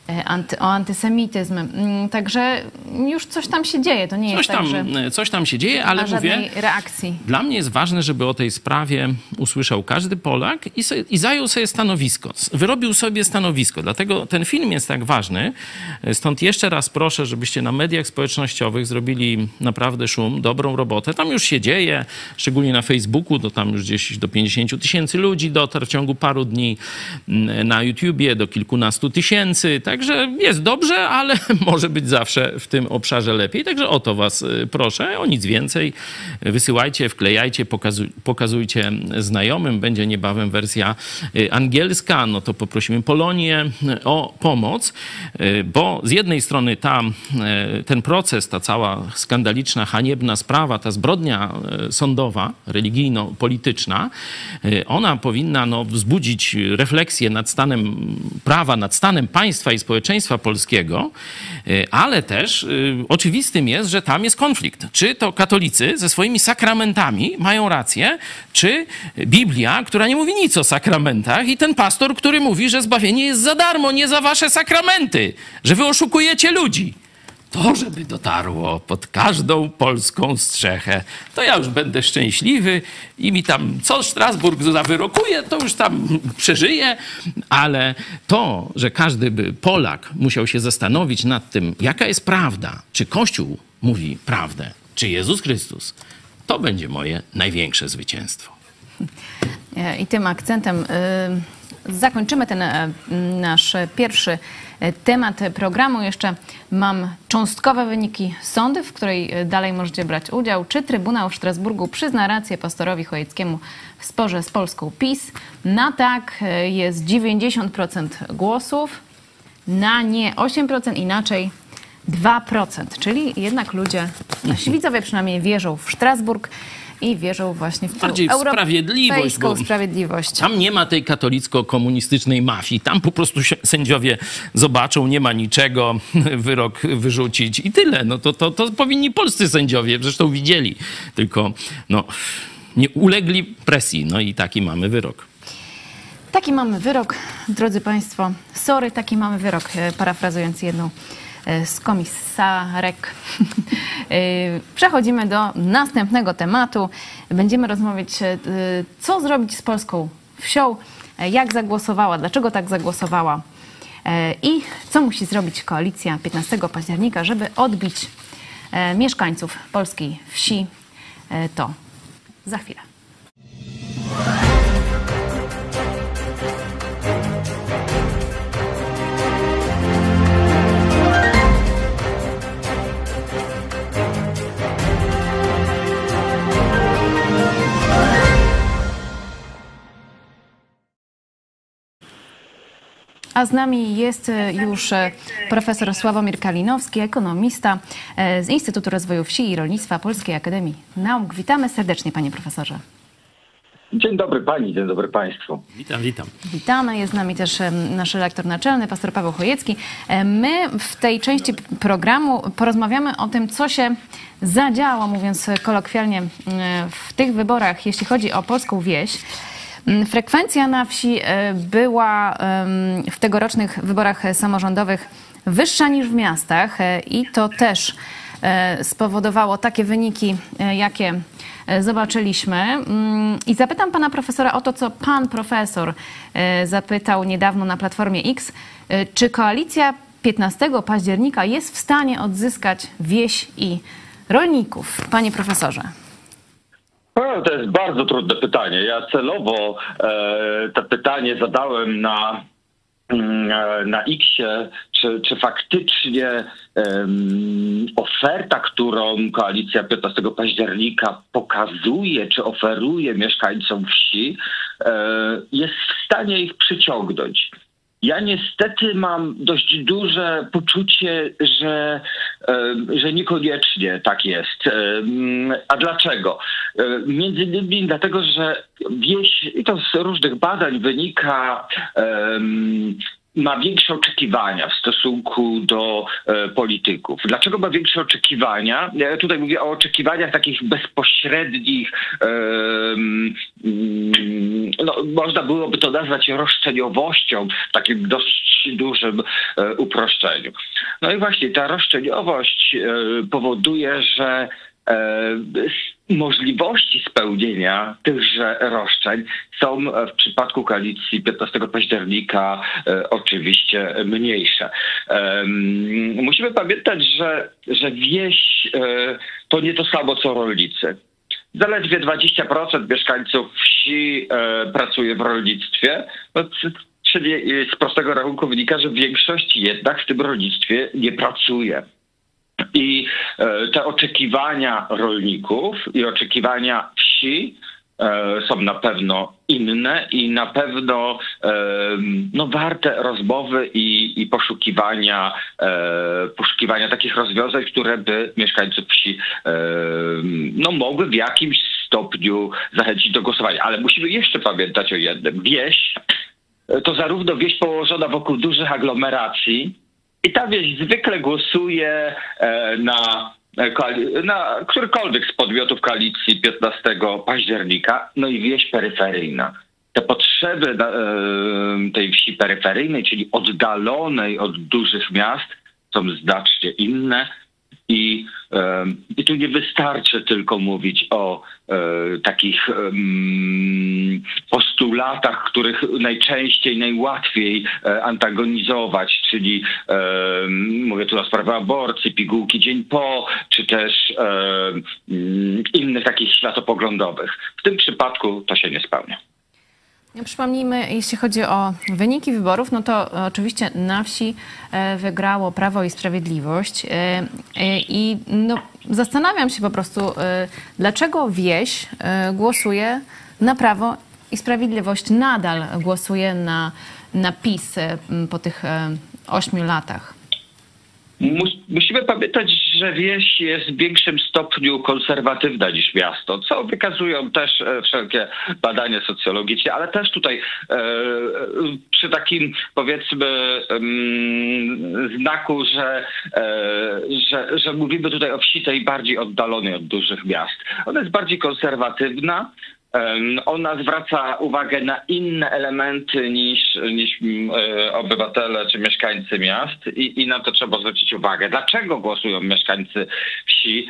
o antysemityzm. Także już coś tam się dzieje. To nie jest coś tam się dzieje, ale żadnej reakcji. Dla mnie jest ważne, żeby o tej sprawie usłyszał każdy Polak i zajął sobie stanowisko. Wyrobił sobie stanowisko. Dlatego ten film jest tak ważny. Stąd jeszcze raz proszę, żebyście na mediach społecznościowych zrobili naprawdę szum, dobrą robotę. Tam już się dzieje, szczególnie na Facebooku, to tam już gdzieś do 50 000 ludzi dotarł w ciągu paru dni. Na YouTubie do kilkunastu tysięcy. Także jest dobrze, ale może być zawsze w tym obszarze lepiej. Także o to was proszę, o nic więcej. Wysyłajcie, wklejajcie, pokazujcie znajomym. Będzie niebawem wersja angielska. No to poprosimy Polonię o pomoc, bo z jednej strony ten proces, ta cała skandaliczna, haniebna sprawa, ta zbrodnia sądowa, religijno-polityczna, ona powinna wzbudzić refleksję nad stanem prawa, nad stanem państwa i społeczeństwa polskiego, ale też oczywistym jest, że tam jest konflikt. Czy to katolicy ze swoimi sakramentami mają rację, czy Biblia, która nie mówi nic o sakramentach i ten pastor, który mówi, że zbawienie jest za darmo, nie za wasze sakramenty, że wy oszukujecie ludzi. To, żeby dotarło pod każdą polską strzechę, to ja już będę szczęśliwy i mi tam co Strasburg zawyrokuje, to już tam przeżyję, ale to, że każdy Polak musiał się zastanowić nad tym, jaka jest prawda, czy Kościół mówi prawdę, czy Jezus Chrystus, to będzie moje największe zwycięstwo. I tym akcentem zakończymy ten nasz pierwszy temat programu. Jeszcze mam cząstkowe wyniki sądy, w której dalej możecie brać udział. Czy Trybunał w Strasburgu przyzna rację pastorowi Chojeckiemu w sporze z Polską PiS? Na tak jest 90% głosów, na nie 8%, inaczej 2%. Czyli jednak ludzie, nasi widzowie przynajmniej wierzą w Strasburg i wierzą właśnie w bardziej w europejską sprawiedliwość. Tam nie ma tej katolicko-komunistycznej mafii. Tam po prostu sędziowie zobaczą, nie ma niczego, wyrok wyrzucić i tyle. No to powinni polscy sędziowie, zresztą widzieli. Tylko nie ulegli presji. No i taki mamy wyrok. Taki mamy wyrok, drodzy Państwo. Sorry, taki mamy wyrok, parafrazując jedną z komisarek. Przechodzimy do następnego tematu. Będziemy rozmawiać, co zrobić z polską wsią, jak zagłosowała, dlaczego tak zagłosowała i co musi zrobić koalicja 15 października, żeby odbić mieszkańców polskiej wsi. To za chwilę. A z nami jest już profesor Sławomir Kalinowski, ekonomista z Instytutu Rozwoju Wsi i Rolnictwa Polskiej Akademii Nauk. Witamy serdecznie, panie profesorze. Dzień dobry pani, dzień dobry państwu. Witam. Witamy. Jest z nami też nasz redaktor naczelny, pastor Paweł Chojecki. My w tej części programu porozmawiamy o tym, co się zadziało, mówiąc kolokwialnie, w tych wyborach, jeśli chodzi o polską wieś. Frekwencja na wsi była w tegorocznych wyborach samorządowych wyższa niż w miastach i to też spowodowało takie wyniki, jakie zobaczyliśmy. I zapytam pana profesora o to, co pan profesor zapytał niedawno na Platformie X. Czy koalicja 15 października jest w stanie odzyskać wieś i rolników? Panie profesorze. To jest bardzo trudne pytanie. Ja celowo to pytanie zadałem na X-ie, czy faktycznie oferta, którą koalicja 15 października pokazuje, czy oferuje mieszkańcom wsi, jest w stanie ich przyciągnąć. Ja niestety mam dość duże poczucie, że niekoniecznie tak jest. A dlaczego? Między innymi dlatego, że wieś, i to z różnych badań wynika, ma większe oczekiwania w stosunku do polityków. Dlaczego ma większe oczekiwania? Ja tutaj mówię o oczekiwaniach takich bezpośrednich, no, można byłoby to nazwać roszczeniowością w takim dość dużym uproszczeniu. No i właśnie ta roszczeniowość powoduje, że możliwości spełnienia tychże roszczeń są w przypadku koalicji 15 października oczywiście mniejsze. Musimy pamiętać, że wieś to nie to samo co rolnicy. Zaledwie 20% mieszkańców wsi pracuje w rolnictwie, czyli z prostego rachunku wynika, że większość jednak w tym rolnictwie nie pracuje. I te oczekiwania rolników i oczekiwania wsi są na pewno inne i na pewno no, warte rozmowy i poszukiwania takich rozwiązań, które by mieszkańców wsi no, mogły w jakimś stopniu zachęcić do głosowania. Ale musimy jeszcze pamiętać o jednym. Wieś to zarówno wieś położona wokół dużych aglomeracji, i ta wieś zwykle głosuje na którykolwiek z podmiotów koalicji 15 października, no i wieś peryferyjna. Te potrzeby tej wsi peryferyjnej, czyli oddalonej od dużych miast, są znacznie inne. I tu nie wystarczy tylko mówić o takich postulatach, których najczęściej, najłatwiej antagonizować, czyli mówię tu o sprawie aborcji, pigułki dzień po, czy też innych takich światopoglądowych. W tym przypadku to się nie spełnia. Przypomnijmy, jeśli chodzi o wyniki wyborów, no to oczywiście na wsi wygrało Prawo i Sprawiedliwość i no, zastanawiam się po prostu, dlaczego wieś głosuje na Prawo i Sprawiedliwość, nadal głosuje na PiS po tych 8 latach. Musimy pamiętać, że wieś jest w większym stopniu konserwatywna niż miasto, co wykazują też wszelkie badania socjologiczne, ale też tutaj przy takim, powiedzmy, znaku, że mówimy tutaj o wsi tej bardziej oddalonej od dużych miast. Ona jest bardziej konserwatywna. Ona zwraca uwagę na inne elementy niż obywatele czy mieszkańcy miast i na to trzeba zwrócić uwagę. Dlaczego głosują mieszkańcy wsi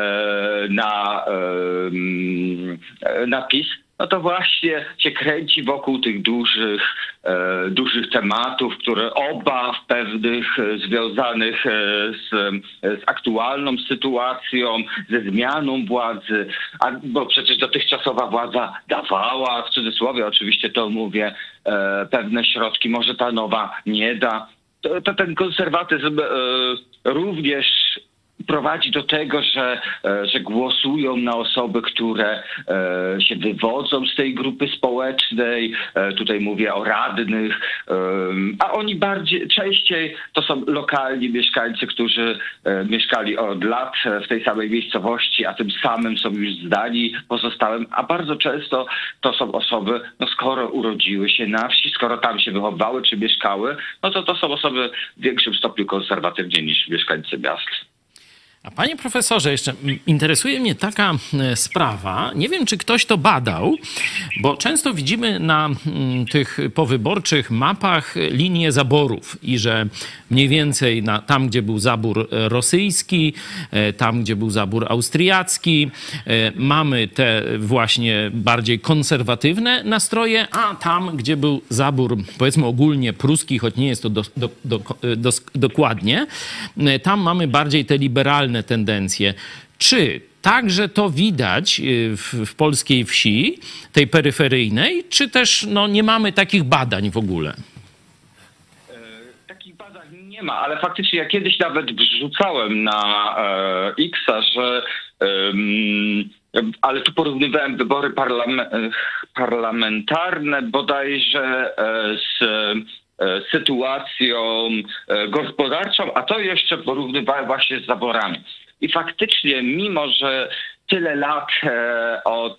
na PiS? No to właśnie się kręci wokół tych dużych tematów, które obaw pewnych związanych z aktualną sytuacją, ze zmianą władzy, bo przecież dotychczasowa władza dawała, w cudzysłowie oczywiście to mówię, pewne środki, może ta nowa nie da. To ten konserwatyzm również prowadzi do tego, że głosują na osoby, które się wywodzą z tej grupy społecznej. Tutaj mówię o radnych, a oni częściej to są lokalni mieszkańcy, którzy mieszkali od lat w tej samej miejscowości, a tym samym są już zdani pozostałym, a bardzo często to są osoby, no skoro urodziły się na wsi, skoro tam się wychowały czy mieszkały, no to są osoby w większym stopniu konserwatywnie niż mieszkańcy miast. A panie profesorze, jeszcze interesuje mnie taka sprawa, nie wiem, czy ktoś to badał, bo często widzimy na tych powyborczych mapach linię zaborów i że mniej więcej tam, gdzie był zabór rosyjski, tam, gdzie był zabór austriacki, mamy te właśnie bardziej konserwatywne nastroje, a tam, gdzie był zabór, powiedzmy ogólnie pruski, choć nie jest to dokładnie, tam mamy bardziej te liberalne tendencje. Czy także to widać w polskiej wsi, tej peryferyjnej, czy też no, nie mamy takich badań w ogóle? Takich badań nie ma, ale faktycznie ja kiedyś nawet wrzucałem na X-a, że ale tu porównywałem wybory parlamentarne bodajże z sytuacją gospodarczą, a to jeszcze porównywałem właśnie z zaborami. I faktycznie, mimo że tyle lat od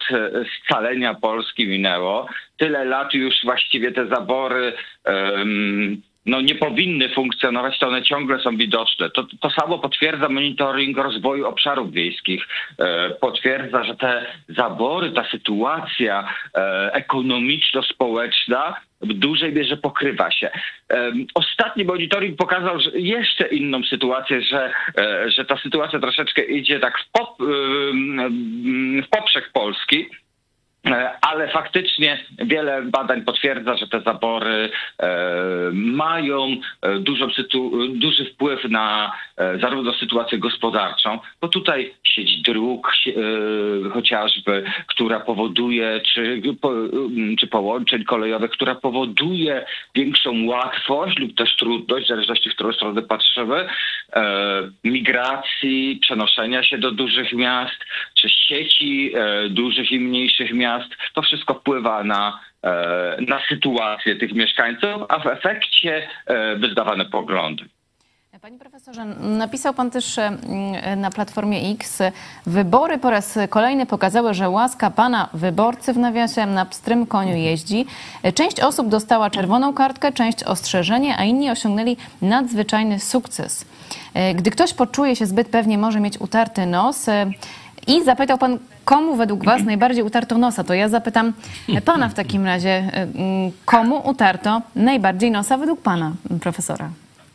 scalenia Polski minęło, tyle lat już właściwie te zabory nie powinny funkcjonować, to one ciągle są widoczne. To samo potwierdza monitoring rozwoju obszarów wiejskich. Potwierdza, że te zabory, ta sytuacja ekonomiczno-społeczna w dużej mierze pokrywa się. Ostatni monitoring pokazał jeszcze inną sytuację, że ta sytuacja troszeczkę idzie tak w poprzek Polski. Ale faktycznie wiele badań potwierdza, że te zabory mają duży wpływ na zarówno sytuację gospodarczą, bo tutaj sieć dróg chociażby, która powoduje, czy połączeń kolejowych, która powoduje większą łatwość lub też trudność, w zależności w którą stronę patrzymy, migracji, przenoszenia się do dużych miast, czy sieci dużych i mniejszych miast. To wszystko wpływa na sytuację tych mieszkańców, a w efekcie wydawane poglądy. Panie profesorze, napisał pan też na Platformie X: wybory po raz kolejny pokazały, że łaska pana wyborcy, w nawiasie, na pstrym koniu jeździ. Część osób dostała czerwoną kartkę, część ostrzeżenie, a inni osiągnęli nadzwyczajny sukces. Gdy ktoś poczuje się zbyt pewnie, może mieć utarty nos. I zapytał pan, komu według was najbardziej utarto nosa? To ja zapytam pana w takim razie, komu utarto najbardziej nosa według pana, profesora?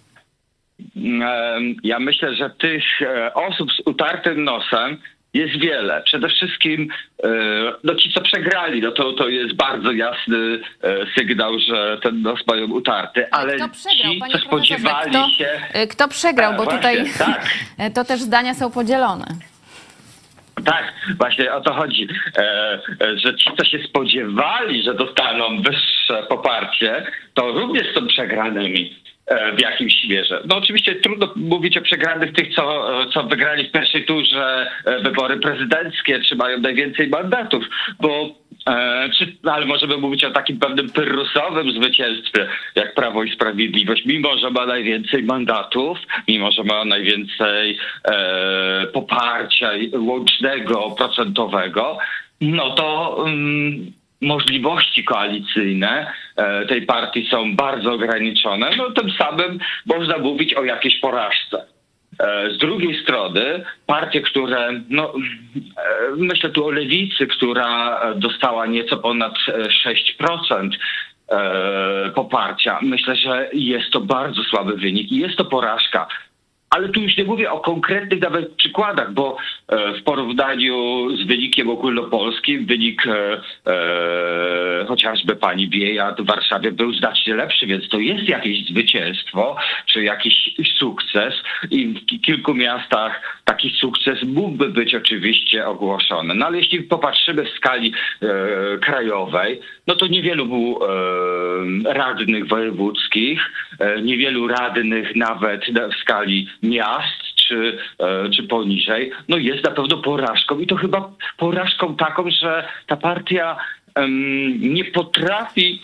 Ja myślę, że tych osób z utartym nosem jest wiele. Przede wszystkim ci, co przegrali, to jest bardzo jasny sygnał, że ten nos mają utarty. Ale kto przegrał, ci, panie co spodziewali się... Kto przegrał, bo właśnie, tutaj tak. To też zdania są podzielone. Tak, właśnie o to chodzi, że ci, co się spodziewali, że dostaną wyższe poparcie, to również są przegranymi w jakimś mierze. Oczywiście trudno mówić o przegranych tych, co wygrali w pierwszej turze wybory prezydenckie, czy mają najwięcej mandatów, ale możemy mówić o takim pewnym pyrrhusowym zwycięstwie, jak Prawo i Sprawiedliwość, mimo że ma najwięcej mandatów, mimo że ma najwięcej poparcia łącznego, procentowego, to możliwości koalicyjne tej partii są bardzo ograniczone. Tym samym można mówić o jakiejś porażce. Z drugiej strony partie, które, myślę tu o Lewicy, która dostała nieco ponad 6% poparcia. Myślę, że jest to bardzo słaby wynik i jest to porażka. Ale tu już nie mówię o konkretnych nawet przykładach, bo w porównaniu z wynikiem ogólnopolskim wynik chociażby pani Biejat w Warszawie był znacznie lepszy, więc to jest jakieś zwycięstwo czy jakiś sukces i w kilku miastach taki sukces mógłby być oczywiście ogłoszony. Ale jeśli popatrzymy w skali krajowej, to niewielu było radnych wojewódzkich, niewielu radnych nawet w skali miast czy poniżej, jest na pewno porażką i to chyba porażką taką, że ta partia nie potrafi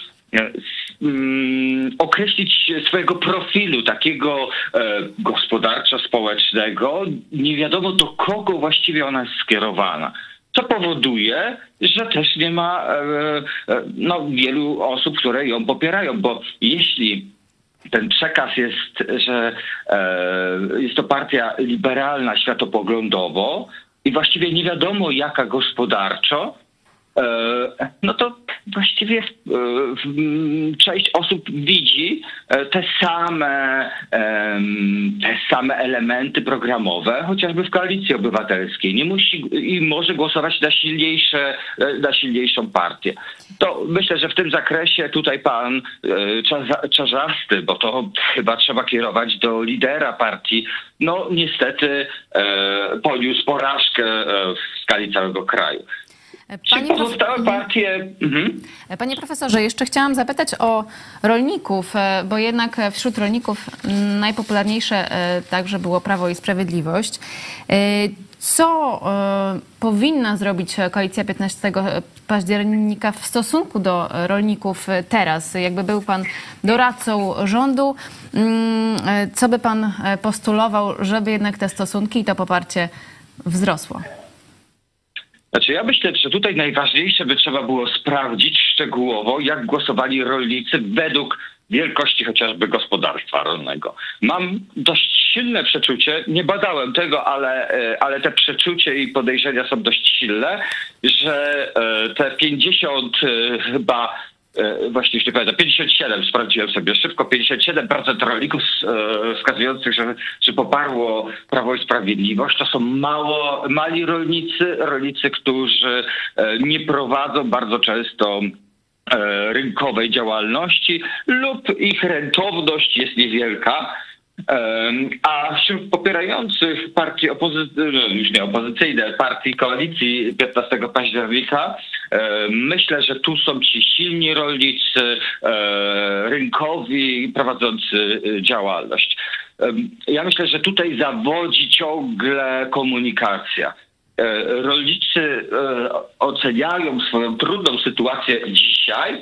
określić swojego profilu takiego gospodarczo-społecznego. Nie wiadomo, do kogo właściwie ona jest skierowana. Co powoduje, że też nie ma wielu osób, które ją popierają, bo jeśli ten przekaz jest, że jest to partia liberalna światopoglądowo i właściwie nie wiadomo jaka gospodarczo, to właściwie część osób widzi te same elementy programowe, chociażby w Koalicji Obywatelskiej. Nie musi i może głosować na silniejszą partię. To myślę, że w tym zakresie tutaj pan Czarzasty, bo to chyba trzeba kierować do lidera partii, niestety poniósł porażkę w skali całego kraju. Panie profesorze, jeszcze chciałam zapytać o rolników, bo jednak wśród rolników najpopularniejsze także było Prawo i Sprawiedliwość. Co powinna zrobić koalicja 15 października w stosunku do rolników teraz? Jakby był pan doradcą rządu, co by pan postulował, żeby jednak te stosunki i to poparcie wzrosło? Ja myślę, że tutaj najważniejsze by trzeba było sprawdzić szczegółowo, jak głosowali rolnicy według wielkości chociażby gospodarstwa rolnego. Mam dość silne przeczucie, nie badałem tego, ale te przeczucie i podejrzenia są dość silne, że te 50 chyba, właśnie już nie pamiętam, 57, sprawdziłem sobie szybko, 57% rolników wskazujących, że poparło Prawo i Sprawiedliwość, to są mali rolnicy, którzy nie prowadzą bardzo często rynkowej działalności lub ich rentowność jest niewielka. A wśród popierających partii opozycyjne, partii koalicji 15 października, myślę, że tu są ci silni rolnicy, rynkowi, prowadzący działalność. Ja myślę, że tutaj zawodzi ciągle komunikacja. Rolnicy oceniają swoją trudną sytuację dzisiaj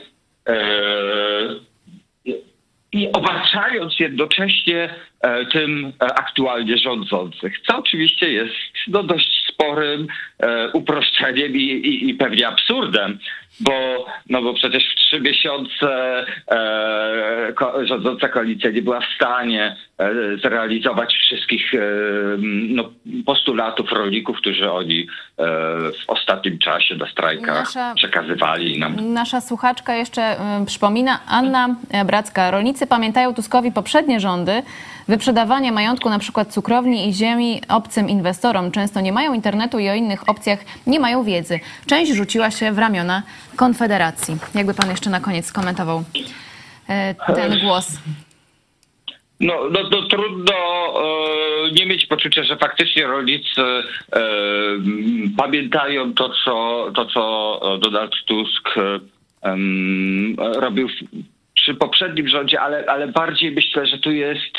i obarczając jednocześnie tym aktualnie rządzących, co oczywiście jest dość sporym uproszczeniem i pewnie absurdem, bo przecież w 3 miesiące rządząca koalicja nie była w stanie zrealizować wszystkich postulatów rolników, którzy oni w ostatnim czasie na strajkach przekazywali nam. Nasza słuchaczka jeszcze przypomina, Anna Bracka. Rolnicy pamiętają Tuskowi poprzednie rządy, wyprzedawanie majątku, na przykład cukrowni i ziemi obcym inwestorom. Często nie mają internetu i o innych opcjach nie mają wiedzy. Część rzuciła się w ramiona Konfederacji. Jakby pan jeszcze na koniec skomentował ten głos? No trudno nie mieć poczucia, że faktycznie rolnicy pamiętają to, co Donald Tusk robił przy poprzednim rządzie, ale bardziej myślę, że tu jest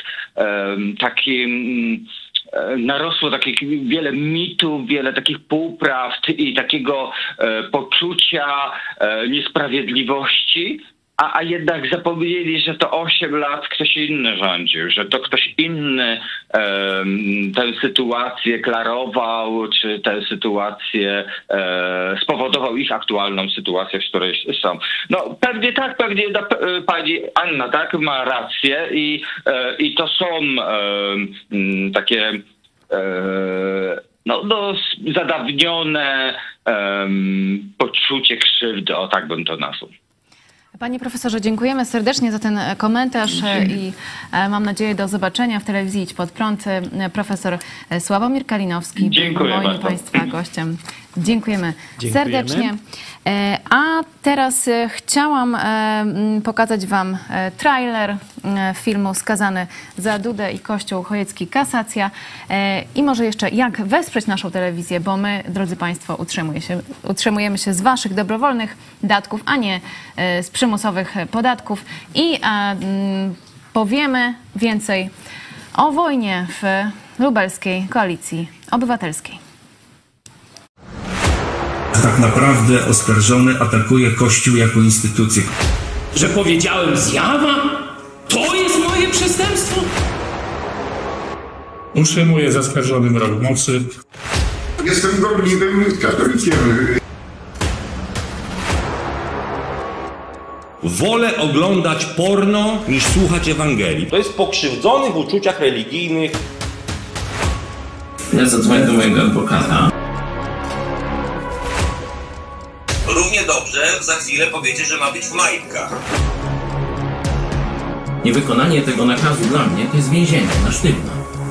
narosło takich wiele mitów, wiele takich półprawd i takiego poczucia niesprawiedliwości, a jednak zapomnieli, że to 8 lat ktoś inny rządził, że to ktoś inny tę sytuację klarował, czy tę sytuację spowodował ich aktualną sytuację, w której są. No pewnie tak, pewnie pani Anna tak ma rację i to są takie zadawnione poczucie krzywdy, o tak bym to nazwał. Panie profesorze, dziękujemy serdecznie za ten komentarz i mam nadzieję do zobaczenia w telewizji Idź Pod Prąd. Profesor Sławomir Kalinowski był moim Państwa gościem. Dziękujemy serdecznie. A teraz chciałam pokazać Wam trailer filmu Skazany za Dudę i Kościół Chojecki Kasacja. I może jeszcze jak wesprzeć naszą telewizję, bo my, drodzy Państwo, utrzymujemy się z Waszych dobrowolnych datków, a nie z przymusowych podatków. I powiemy więcej o wojnie w lubelskiej Koalicji Obywatelskiej. Tak naprawdę oskarżony atakuje Kościół jako instytucję. Że powiedziałem zjawa? To jest moje przestępstwo? Utrzymuje zaskarżony wyrok mocy. Jestem gorliwym katolikiem. Wolę oglądać porno niż słuchać Ewangelii. To jest pokrzywdzony w uczuciach religijnych. Ja zadzwonię do mojego adwokata. Równie dobrze za chwilę powiecie, że ma być w majtkach. Niewykonanie tego nakazu dla mnie to jest więzienie na sztywno.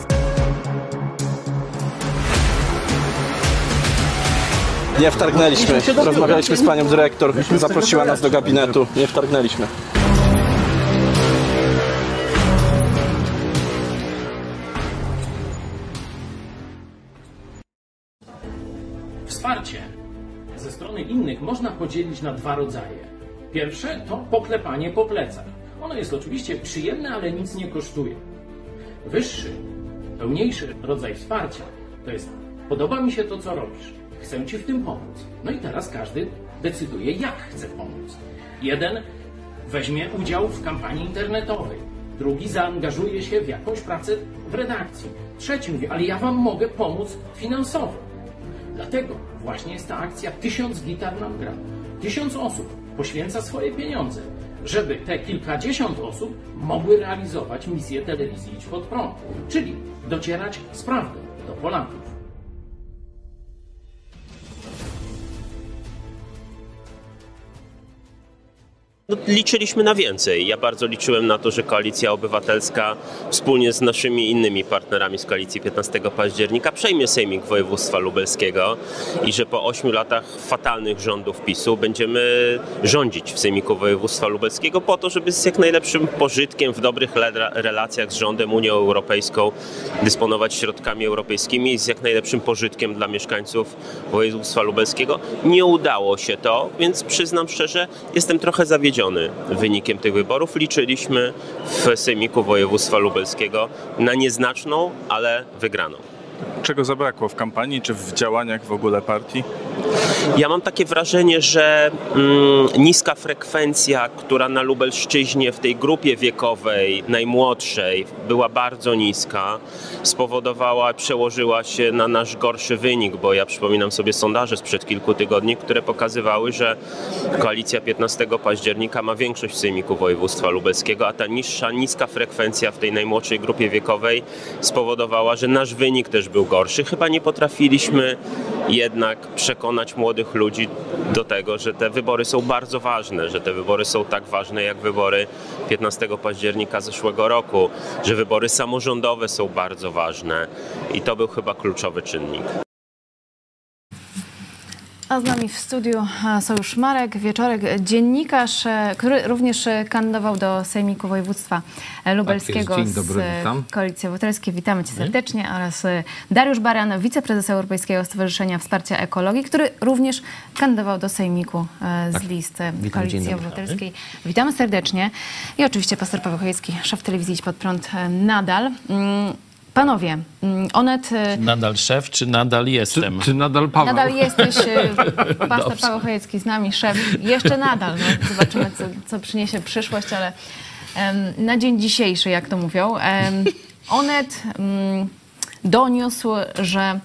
Nie wtargnęliśmy. Rozmawialiśmy z panią dyrektor, zaprosiła nas do gabinetu. Nie wtargnęliśmy. Wsparcie ze strony innych można podzielić na 2 rodzaje. Pierwsze to poklepanie po plecach. Ono jest oczywiście przyjemne, ale nic nie kosztuje. Wyższy, pełniejszy rodzaj wsparcia to jest: podoba mi się to, co robisz, chcę ci w tym pomóc. No i teraz każdy decyduje, jak chce pomóc. Jeden weźmie udział w kampanii internetowej, drugi zaangażuje się w jakąś pracę w redakcji, trzeci mówi: ale ja wam mogę pomóc finansowo. Dlatego właśnie jest ta akcja 1000 gitar nam gra. 1000 osób poświęca swoje pieniądze żeby te kilkadziesiąt osób mogły realizować misję telewizji Idź Pod Prąd, czyli docierać z prawdą do Polaków. No, liczyliśmy na więcej. Ja bardzo liczyłem na to, że Koalicja Obywatelska wspólnie z naszymi innymi partnerami z Koalicji 15 października przejmie Sejmik Województwa Lubelskiego i że po 8 latach fatalnych rządów PiS-u będziemy rządzić w Sejmiku Województwa Lubelskiego po to, żeby z jak najlepszym pożytkiem w dobrych relacjach z rządem, Unią Europejską dysponować środkami europejskimi i z jak najlepszym pożytkiem dla mieszkańców województwa lubelskiego. Nie udało się to, więc przyznam szczerze, jestem trochę zawiedziony wynikiem tych wyborów. Liczyliśmy w Sejmiku Województwa Lubelskiego na nieznaczną, ale wygraną. Czego zabrakło w kampanii czy w działaniach w ogóle partii? Ja mam takie wrażenie, że niska frekwencja, która na Lubelszczyźnie w tej grupie wiekowej najmłodszej była bardzo niska, spowodowała, przełożyła się na nasz gorszy wynik, bo ja przypominam sobie sondaże sprzed kilku tygodni, które pokazywały, że Koalicja 15 października ma większość w Sejmiku Województwa Lubelskiego, a ta niska frekwencja w tej najmłodszej grupie wiekowej spowodowała, że nasz wynik też był gorszy. Chyba nie potrafiliśmy jednak przekonać młodych ludzi do tego, że te wybory są bardzo ważne, że te wybory są tak ważne jak wybory 15 października zeszłego roku, że wybory samorządowe są bardzo ważne i to był chyba kluczowy czynnik. A z nami w studiu Sojusz Marek Wieczorek, dziennikarz, który również kandydował do Sejmiku Województwa Lubelskiego Dzień dobry, z Koalicji Obywatelskiej. Witamy Cię serdecznie. Oraz Dariusz Barian, wiceprezes Europejskiego Stowarzyszenia Wsparcia Ekologii, który również kandydował do Sejmiku z listy Koalicji Obywatelskiej. Witamy serdecznie. I oczywiście pastor Paweł Chojecki, szef telewizji Idź Pod Prąd nadal. Panowie, Onet... Nadal szef, czy nadal jestem? Czy nadal Paweł? Nadal jesteś, pastor Paweł Chojecki z nami, szef. Jeszcze nadal. No, zobaczymy, co przyniesie przyszłość, ale na dzień dzisiejszy, jak to mówią, Onet doniósł, że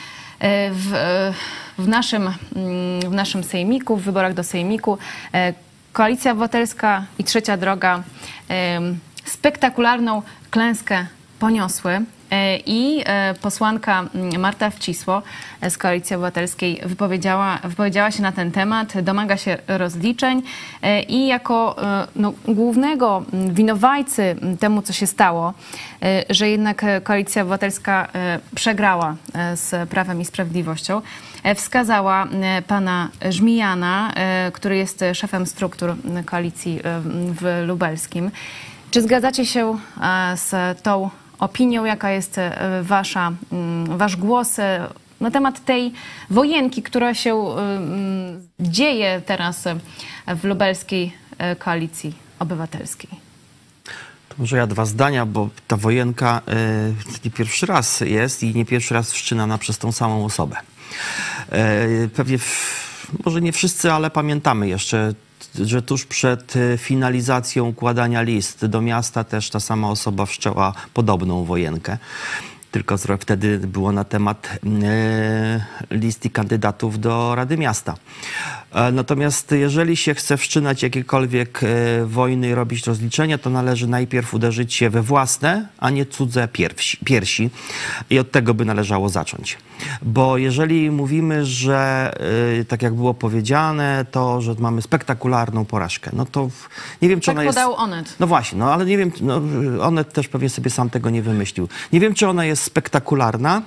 w naszym Sejmiku, w wyborach do Sejmiku, Koalicja Obywatelska i Trzecia Droga spektakularną klęskę poniosły i posłanka Marta Wcisło z Koalicji Obywatelskiej wypowiedziała się na ten temat, domaga się rozliczeń i jako głównego winowajcy temu, co się stało, że jednak Koalicja Obywatelska przegrała z Prawem i Sprawiedliwością, wskazała pana Żmijana, który jest szefem struktur koalicji w Lubelskim. Czy zgadzacie się z tą opinią, jaka jest wasz głos na temat tej wojenki, która się dzieje teraz w lubelskiej Koalicji Obywatelskiej? To może ja dwa zdania, bo ta wojenka nie pierwszy raz jest i nie pierwszy raz wszczynana przez tą samą osobę. Pewnie, może nie wszyscy, ale pamiętamy jeszcze, że tuż przed finalizacją układania list do miasta też ta sama osoba wszczęła podobną wojenkę. Tylko wtedy było na temat list i kandydatów do Rady Miasta. Natomiast jeżeli się chce wszczynać jakiekolwiek wojny i robić rozliczenia, to należy najpierw uderzyć się we własne, a nie cudze piersi. I od tego by należało zacząć. Bo jeżeli mówimy, że tak jak było powiedziane, to, że mamy spektakularną porażkę, no to nie wiem, czy tak ona jest... podał Onet. No właśnie, no ale nie wiem, no, Onet też pewnie sobie sam tego nie wymyślił. Nie wiem, czy ona jest spektakularna.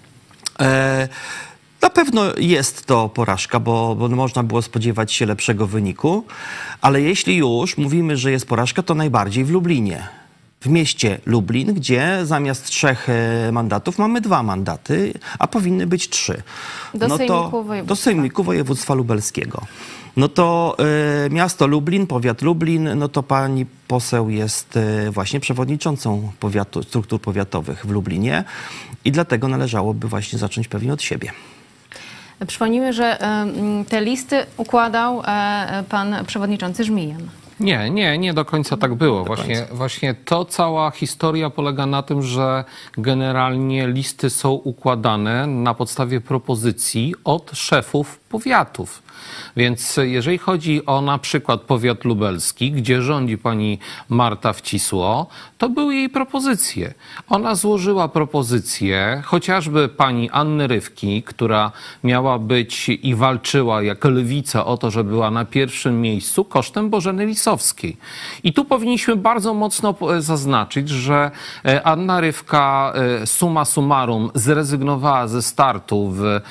Na pewno jest to porażka, bo można było spodziewać się lepszego wyniku, ale jeśli już mówimy, że jest porażka, to najbardziej w Lublinie. W mieście Lublin, gdzie zamiast 3 mandatów mamy 2 mandaty, a powinny być 3. Do Sejmiku Województwa Lubelskiego. No to miasto Lublin, powiat Lublin, no to pani poseł jest właśnie przewodniczącą struktur powiatowych w Lublinie i dlatego należałoby właśnie zacząć pewnie od siebie. Przypomnijmy, że te listy układał pan przewodniczący Żmijan. Nie do końca tak było. Właśnie to cała historia polega na tym, że generalnie listy są układane na podstawie propozycji od szefów powiatów. Więc jeżeli chodzi o na przykład powiat lubelski, gdzie rządzi pani Marta Wcisło, to były jej propozycje. Ona złożyła propozycję chociażby pani Anny Rywki, która miała być i walczyła jak lewica o to, że była na pierwszym miejscu kosztem Bożeny Lisowskiej. I tu powinniśmy bardzo mocno zaznaczyć, że Anna Rywka summa summarum zrezygnowała ze startu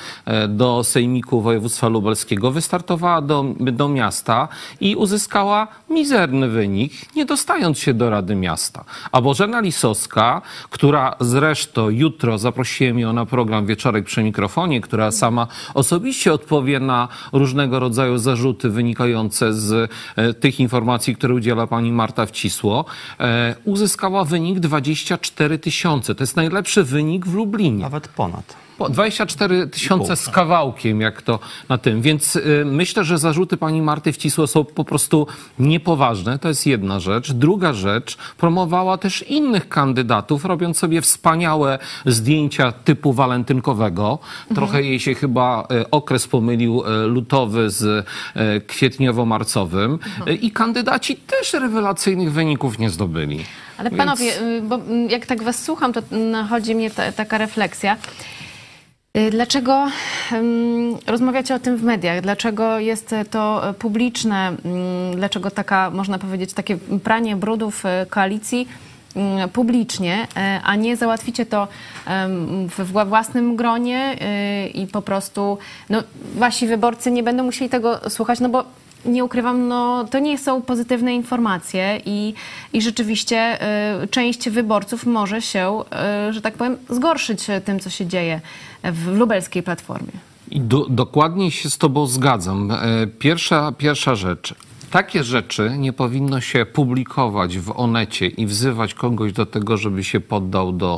do Sejmiku Województwa Lubelskiego, wystartowała do miasta i uzyskała mizerny wynik, nie dostając się do Rady Miasta. A Bożena Lisowska, która zresztą jutro zaprosiłem ją na program Wieczorek przy mikrofonie, która sama osobiście odpowie na różnego rodzaju zarzuty wynikające z tych informacji, które udziela pani Marta Wcisło, uzyskała wynik 24 000. To jest najlepszy wynik w Lublinie. Nawet ponad. 24 000 z kawałkiem, jak to na tym. Więc myślę, że zarzuty pani Marty Wcisło są po prostu niepoważne. To jest jedna rzecz. Druga rzecz, promowała też innych kandydatów, robiąc sobie wspaniałe zdjęcia typu walentynkowego. Trochę jej się chyba okres pomylił lutowy z kwietniowo-marcowym. I kandydaci też rewelacyjnych wyników nie zdobyli. Ale panowie, bo jak tak was słucham, to nachodzi mnie taka refleksja. Dlaczego rozmawiacie o tym w mediach? Dlaczego jest to publiczne? Dlaczego taka, można powiedzieć, takie pranie brudów koalicji publicznie, a nie załatwicie to we własnym gronie i po prostu wasi wyborcy nie będą musieli tego słuchać, no bo nie ukrywam, to nie są pozytywne informacje i rzeczywiście część wyborców może się, że tak powiem, zgorszyć tym, co się dzieje w lubelskiej Platformie. I dokładnie się z tobą zgadzam. Pierwsza rzecz. Takie rzeczy nie powinno się publikować w Onecie i wzywać kogoś do tego, żeby się poddał do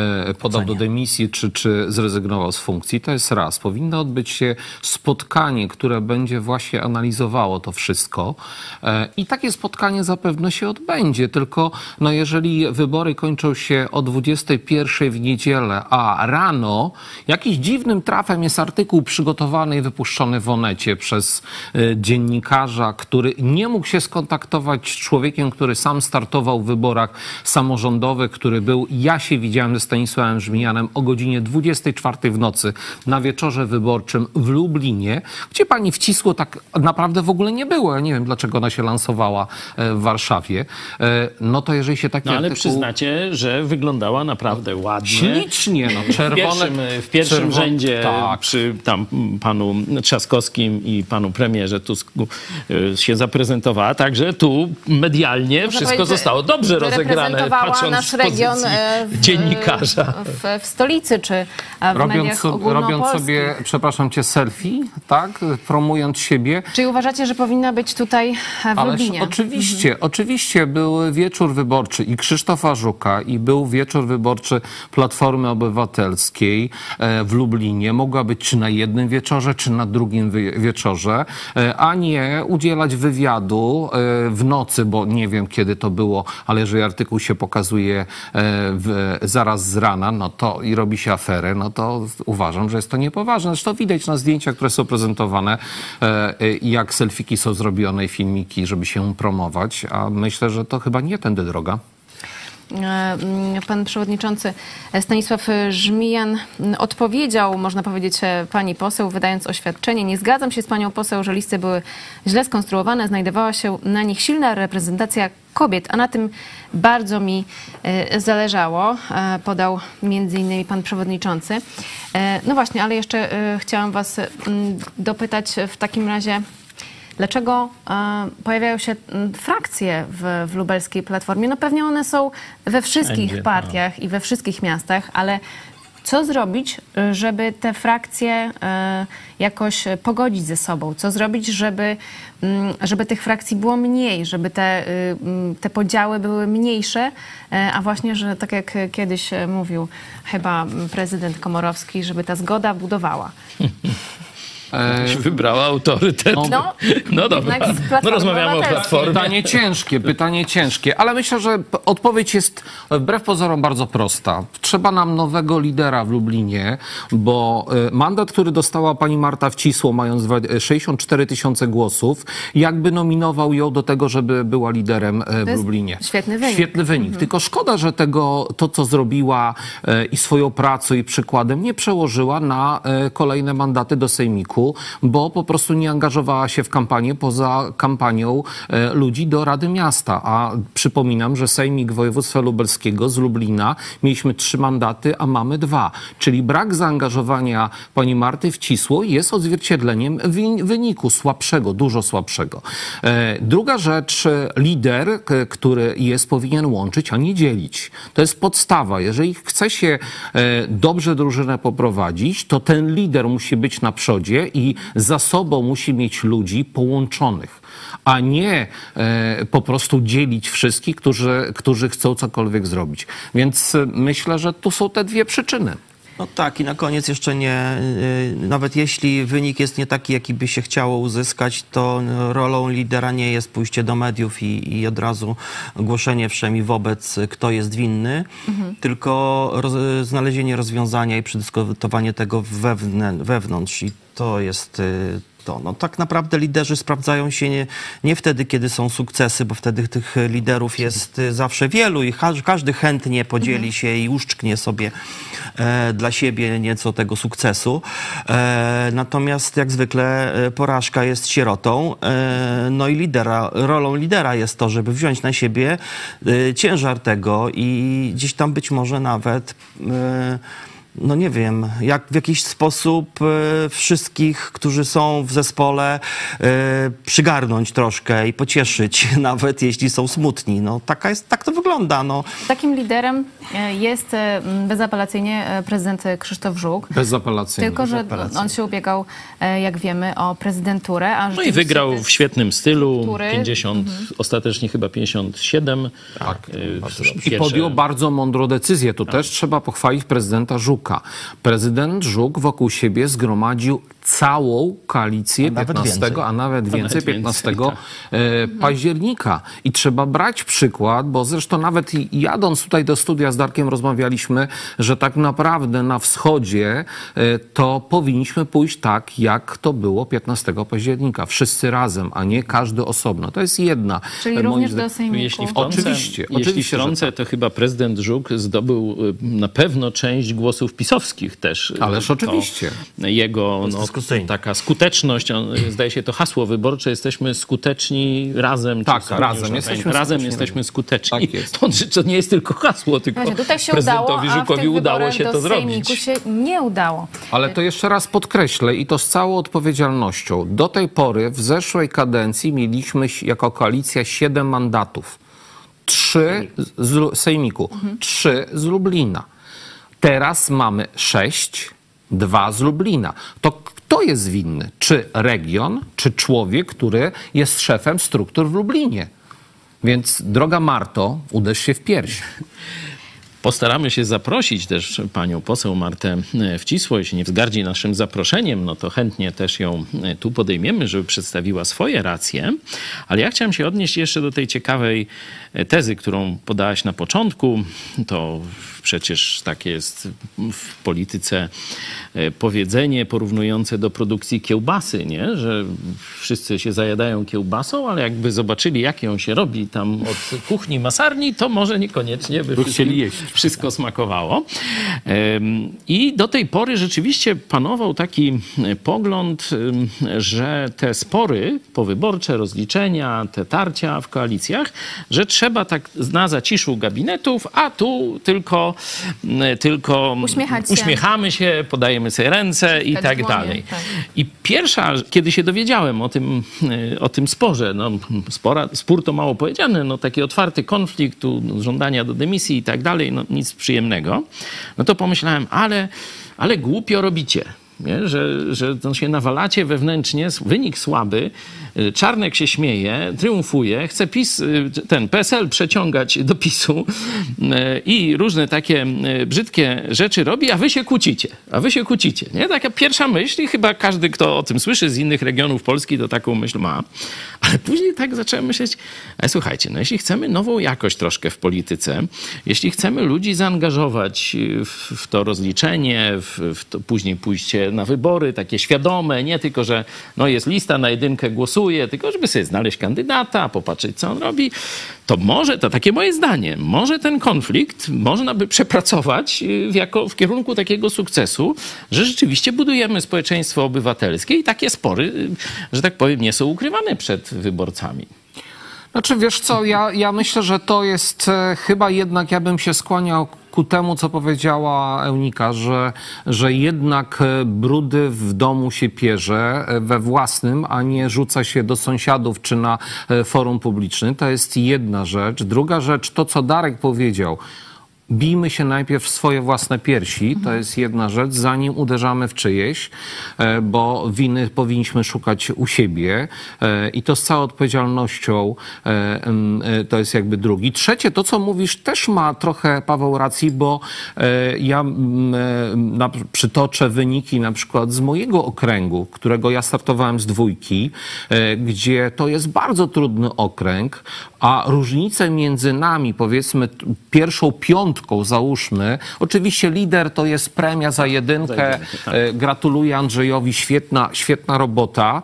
dymisji czy zrezygnował z funkcji. To jest raz. Powinno odbyć się spotkanie, które będzie właśnie analizowało to wszystko. I takie spotkanie zapewne się odbędzie. Tylko jeżeli wybory kończą się o 21 w niedzielę, a rano jakiś dziwnym trafem jest artykuł przygotowany i wypuszczony w Onecie przez dziennikarza, który nie mógł się skontaktować z człowiekiem, który sam startował w wyborach samorządowych, który był, ja się widziałem ze Stanisławem Żmijanem o godzinie 24 w nocy na wieczorze wyborczym w Lublinie, gdzie pani Wcisło tak naprawdę w ogóle nie było. Ja nie wiem, dlaczego ona się lansowała w Warszawie. No to jeżeli się taki ale przyznacie, że wyglądała naprawdę ładnie. Ślicznie, czerwone. W pierwszym rzędzie przy panu Trzaskowskim i panu premierze Tusku się zaprezentowała, także tu medialnie wszystko zostało dobrze rozegrane, patrząc nasz region dziennikarza. W stolicy, czy w mediach ogólnopolskich. Robiąc sobie, przepraszam cię, selfie, tak? Promując siebie. Czyli uważacie, że powinna być tutaj w Lublinie? Oczywiście był wieczór wyborczy i Krzysztofa Żuka i był wieczór wyborczy Platformy Obywatelskiej w Lublinie. Mogła być czy na jednym wieczorze, czy na drugim wieczorze, a nie udzielać wywiadu w nocy, bo nie wiem kiedy to było, ale jeżeli artykuł się pokazuje zaraz z rana, no to i robi się aferę, no to uważam, że jest to niepoważne. Zresztą widać na zdjęciach, które są prezentowane, jak selfiki są zrobione i filmiki, żeby się promować, a myślę, że to chyba nie tędy droga. Pan przewodniczący Stanisław Żmijan odpowiedział, można powiedzieć, pani poseł, wydając oświadczenie: nie zgadzam się z panią poseł, że listy były źle skonstruowane, znajdowała się na nich silna reprezentacja kobiet, a na tym bardzo mi zależało, podał między innymi pan przewodniczący. No właśnie, ale jeszcze chciałam was dopytać w takim razie, dlaczego pojawiają się frakcje w lubelskiej Platformie? No pewnie one są we wszystkich partiach i we wszystkich miastach, ale co zrobić, żeby te frakcje jakoś pogodzić ze sobą? Co zrobić, żeby tych frakcji było mniej, żeby te podziały były mniejsze, a właśnie, że tak jak kiedyś mówił chyba prezydent Komorowski, żeby ta zgoda budowała? Wybrała autorytet. No dobra, no rozmawiamy o Platformie. Pytanie ciężkie, ale myślę, że odpowiedź jest wbrew pozorom bardzo prosta. Trzeba nam nowego lidera w Lublinie, bo mandat, który dostała pani Marta Wcisło, mając 64 000 głosów, jakby nominował ją do tego, żeby była liderem w Lublinie. Świetny wynik. Tylko szkoda, że to, co zrobiła i swoją pracą i przykładem nie przełożyła na kolejne mandaty do Sejmiku, bo po prostu nie angażowała się w kampanię poza kampanią ludzi do Rady Miasta. A przypominam, że Sejmik Województwa Lubelskiego z Lublina mieliśmy 3 mandaty, a mamy 2. Czyli brak zaangażowania pani Marty Wcisło jest odzwierciedleniem wyniku słabszego, dużo słabszego. Druga rzecz, lider, który powinien łączyć, a nie dzielić. To jest podstawa. Jeżeli chce się dobrze drużynę poprowadzić, to ten lider musi być na przodzie i za sobą musi mieć ludzi połączonych, a nie po prostu dzielić wszystkich, którzy chcą cokolwiek zrobić. Więc myślę, że tu są te 2 przyczyny. No tak, i na koniec jeszcze nawet jeśli wynik jest nie taki, jaki by się chciało uzyskać, to rolą lidera nie jest pójście do mediów i od razu głoszenie wszemi wobec, kto jest winny, tylko znalezienie rozwiązania i przedyskutowanie tego wewnątrz. I to jest to. No, tak naprawdę liderzy sprawdzają się nie wtedy, kiedy są sukcesy, bo wtedy tych liderów jest zawsze wielu i każdy chętnie podzieli się i uszczknie sobie dla siebie nieco tego sukcesu. Natomiast jak zwykle porażka jest sierotą. No i rolą lidera jest to, żeby wziąć na siebie ciężar tego i gdzieś tam być może nawet no nie wiem, jak w jakiś sposób wszystkich, którzy są w zespole, przygarnąć troszkę i pocieszyć, nawet jeśli są smutni. No tak to wygląda. No. Takim liderem jest bezapelacyjnie prezydent Krzysztof Żuk. Bezapelacyjnie. Tylko, że on się ubiegał, jak wiemy, o prezydenturę. No i wygrał w świetnym stylu. 50, ostatecznie chyba 57. Tak. I podjął bardzo mądrą decyzję. Tu też trzeba pochwalić prezydenta Żuka. Prezydent Żuk wokół siebie zgromadził całą koalicję 15, a nawet więcej, 15 października. I trzeba brać przykład, bo zresztą nawet jadąc tutaj do studia z Darkiem rozmawialiśmy, że tak naprawdę na wschodzie to powinniśmy pójść tak, jak to było 15 października. Wszyscy razem, a nie każdy osobno. To jest jedna. Czyli również do Sejmiku. Jeśli wtrącę, to chyba prezydent Żuk zdobył na pewno część głosów pisowskich też. Ależ oczywiście. Jego taka skuteczność, zdaje się to hasło wyborcze, jesteśmy skuteczni razem. Tak, razem jesteśmy skuteczni. Tak jest. To nie jest tylko hasło, tylko tutaj się prezydentowi Żukowi udało się to zrobić. Się nie udało. Ale to jeszcze raz podkreślę i to z całą odpowiedzialnością. Do tej pory w zeszłej kadencji mieliśmy jako koalicja 7 mandatów. 3 z Sejmiku, 3 z Lublina. Teraz mamy 6, 2 z Lublina. To kto jest winny? Czy region, czy człowiek, który jest szefem struktur w Lublinie? Więc droga Marto, uderz się w pierś. Postaramy się zaprosić też panią poseł Martę Wcisło. Jeśli nie wzgardzi naszym zaproszeniem, no to chętnie też ją tu podejmiemy, żeby przedstawiła swoje racje. Ale ja chciałem się odnieść jeszcze do tej ciekawej tezy, którą podałaś na początku. To przecież takie jest w polityce powiedzenie porównujące do produkcji kiełbasy, nie? Że wszyscy się zajadają kiełbasą, ale jakby zobaczyli, jak ją się robi tam od kuchni, masarni, to może niekoniecznie by wszystko smakowało. I do tej pory rzeczywiście panował taki pogląd, że te spory powyborcze, rozliczenia, te tarcia w koalicjach, że trzeba tak na zaciszu gabinetów, a tu tylko uśmiechamy się, podajemy sobie ręce i tak dalej. Tak. I pierwsza, kiedy się dowiedziałem o tym sporze, no spór to mało powiedziane, no taki otwarty konflikt, żądania do dymisji i tak dalej, no nic przyjemnego, no to pomyślałem, ale głupio robicie. nie? Że to się nawalacie wewnętrznie, wynik słaby, Czarnek się śmieje, triumfuje, chce PSL przeciągać do PiS-u i różne takie brzydkie rzeczy robi, a wy się kłócicie. Nie? Taka pierwsza myśl i chyba każdy, kto o tym słyszy z innych regionów Polski, to taką myśl ma. Ale później tak zacząłem myśleć, słuchajcie, no jeśli chcemy nową jakość troszkę w polityce, jeśli chcemy ludzi zaangażować w to rozliczenie, w to później pójście na wybory, takie świadome, nie tylko, że no jest lista, na jedynkę głosuje, tylko żeby sobie znaleźć kandydata, popatrzeć, co on robi, to może, to takie moje zdanie, może ten konflikt można by przepracować w kierunku takiego sukcesu, że rzeczywiście budujemy społeczeństwo obywatelskie i takie spory, że tak powiem, nie są ukrywane przed wyborcami. Znaczy, wiesz co, ja myślę, że to jest chyba jednak, ja bym się skłaniał ku temu, co powiedziała Eunika, że jednak brudy w domu się pierze we własnym, a nie rzuca się do sąsiadów czy na forum publicznym. To jest jedna rzecz. Druga rzecz, to co Darek powiedział, bijmy się najpierw w swoje własne piersi, to jest jedna rzecz, zanim uderzamy w czyjeś, bo winy powinniśmy szukać u siebie i to z całą odpowiedzialnością, to jest jakby drugi. Trzecie, to co mówisz, też ma trochę, Paweł, racji, bo ja przytoczę wyniki na przykład z mojego okręgu, którego ja startowałem z 2, gdzie to jest bardzo trudny okręg, a różnice między nami, powiedzmy, pierwszą piątką, załóżmy, oczywiście lider to jest premia za jedynkę, tak. Gratuluję Andrzejowi, świetna robota.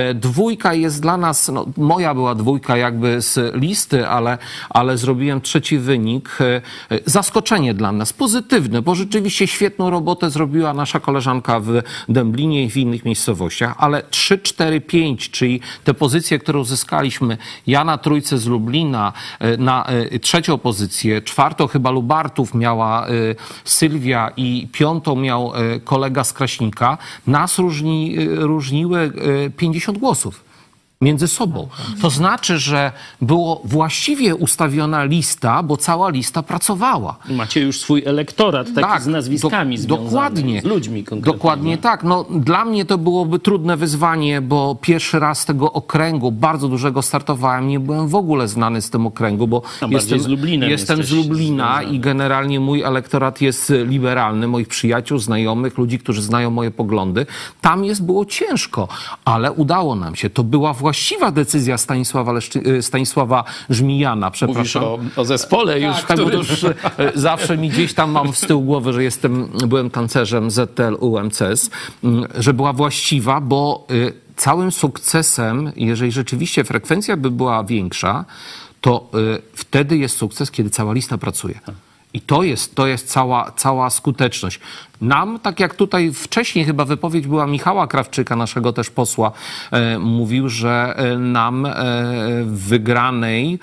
2 jest dla nas, no, moja była 2 jakby z listy, ale zrobiłem 3 wynik. Zaskoczenie dla nas, pozytywne, bo rzeczywiście świetną robotę zrobiła nasza koleżanka w Dęblinie i w innych miejscowościach, ale 3, 4, 5, czyli te pozycje, które uzyskaliśmy, ja na 3 z Lublina, na 3 pozycję, 4 chyba Lubartów miała Sylwia i 5 miał kolega z Kraśnika, nas różniły 50 głosów między sobą. To znaczy, że było właściwie ustawiona lista, bo cała lista pracowała. Macie już swój elektorat, taki tak, z nazwiskami dokładnie, z ludźmi konkretnymi. Dokładnie tak. No, dla mnie to byłoby trudne wyzwanie, bo pierwszy raz z tego okręgu, bardzo dużego startowałem, nie byłem w ogóle znany z tym okręgu, bo jestem z Lublina i generalnie mój elektorat jest liberalny, moich przyjaciół, znajomych, ludzi, którzy znają moje poglądy. Tam było ciężko, ale udało nam się. To była właściwa decyzja Stanisława Żmijana, przepraszam. Mówisz o zespole już, tak, który... już zawsze mi gdzieś tam mam z tyłu głowy, że byłem tancerzem ZTL UMCS, że była właściwa, bo całym sukcesem, jeżeli rzeczywiście frekwencja by była większa, to wtedy jest sukces, kiedy cała lista pracuje. I to jest cała skuteczność. Nam, tak jak tutaj wcześniej chyba wypowiedź była Michała Krawczyka, naszego też posła, mówił, że nam w wygranej,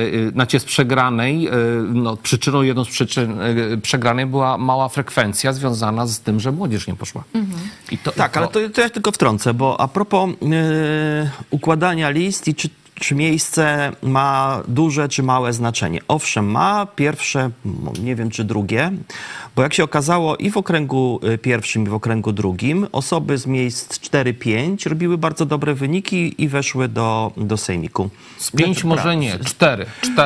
z przegranej, no, jedną z przyczyn przegranej była mała frekwencja związana z tym, że młodzież nie poszła. Ale to ja tylko wtrącę, bo a propos układania list i czy miejsce ma duże czy małe znaczenie. Owszem, ma pierwsze, nie wiem czy drugie, bo jak się okazało i w okręgu pierwszym, i w okręgu drugim osoby z miejsc 4-5 robiły bardzo dobre wyniki i weszły do sejmiku. Z 5 może nie, 4.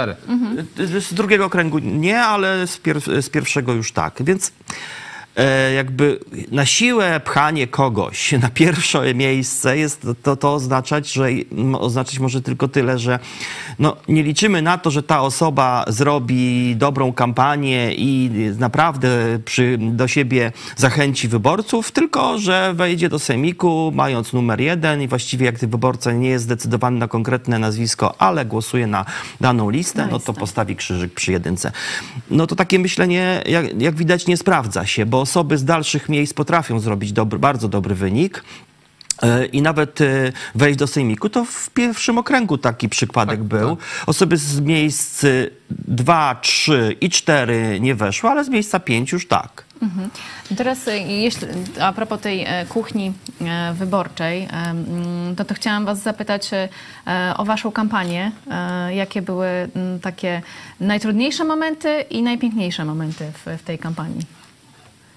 Z drugiego okręgu nie, ale z pierwszego już tak. Więc jakby na siłę pchanie kogoś na pierwsze miejsce jest to oznaczać może tylko tyle, że no, nie liczymy na to, że ta osoba zrobi dobrą kampanię i naprawdę do siebie zachęci wyborców, tylko że wejdzie do sejmiku mając numer 1 i właściwie jak wyborca nie jest zdecydowany na konkretne nazwisko, ale głosuje na daną listę, no to postawi krzyżyk przy 1. No to takie myślenie, jak widać, nie sprawdza się, bo osoby z dalszych miejsc potrafią zrobić bardzo dobry wynik i nawet wejść do sejmiku. To w pierwszym okręgu taki przypadek był. Osoby z miejsc 2, 3 i 4 nie weszły, ale z miejsca 5 już tak. Mhm. Teraz a propos tej kuchni wyborczej, to chciałam was zapytać o waszą kampanię. Jakie były takie najtrudniejsze momenty i najpiękniejsze momenty w tej kampanii?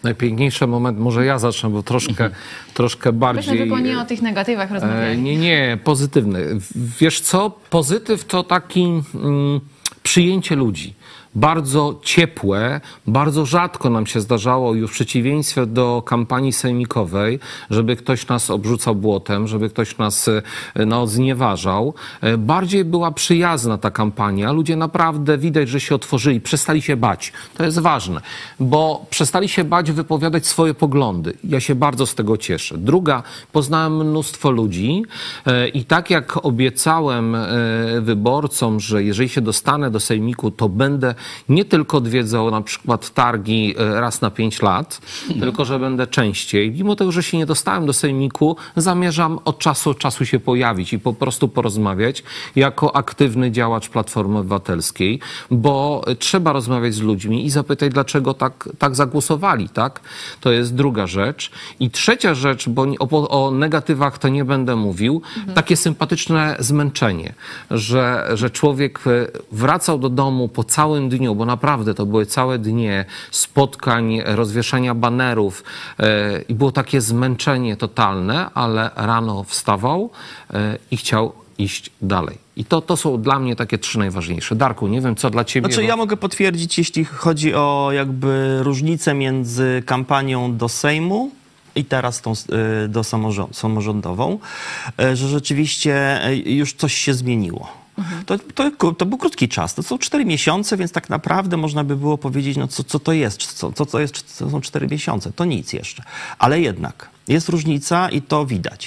Najpiękniejszy moment, może ja zacznę, bo troszkę bardziej... Myśmy tylko nie o tych negatywach rozmawiali. Nie, pozytywny. Wiesz co, pozytyw to taki przyjęcie ludzi. Bardzo ciepłe, bardzo rzadko nam się zdarzało już w przeciwieństwie do kampanii sejmikowej, żeby ktoś nas obrzucał błotem, żeby ktoś nas znieważał. Bardziej była przyjazna ta kampania. Ludzie naprawdę widać, że się otworzyli, przestali się bać. To jest ważne, bo przestali się bać wypowiadać swoje poglądy. Ja się bardzo z tego cieszę. Druga, poznałem mnóstwo ludzi i tak jak obiecałem wyborcom, że jeżeli się dostanę do sejmiku, to będę nie tylko odwiedzał na przykład targi raz na 5 lat, tylko że będę częściej. Mimo tego, że się nie dostałem do sejmiku, zamierzam od czasu do czasu się pojawić i po prostu porozmawiać jako aktywny działacz Platformy Obywatelskiej, bo trzeba rozmawiać z ludźmi i zapytać, dlaczego tak zagłosowali, tak? To jest druga rzecz. I trzecia rzecz, bo o negatywach to nie będę mówił, takie sympatyczne zmęczenie, że człowiek wracał do domu po całym dniu, bo naprawdę to były całe dnie spotkań, rozwieszania banerów i było takie zmęczenie totalne, ale rano wstawał i chciał iść dalej. I to są dla mnie takie 3 najważniejsze. Darku, nie wiem, co dla ciebie... Znaczy, ja mogę potwierdzić, jeśli chodzi o jakby różnicę między kampanią do Sejmu i teraz tą do samorządową, że rzeczywiście już coś się zmieniło. To był krótki czas. To są 4 miesiące, więc tak naprawdę można by było powiedzieć, no co to jest? Co są 4 miesiące? To nic jeszcze. Ale jednak jest różnica i to widać.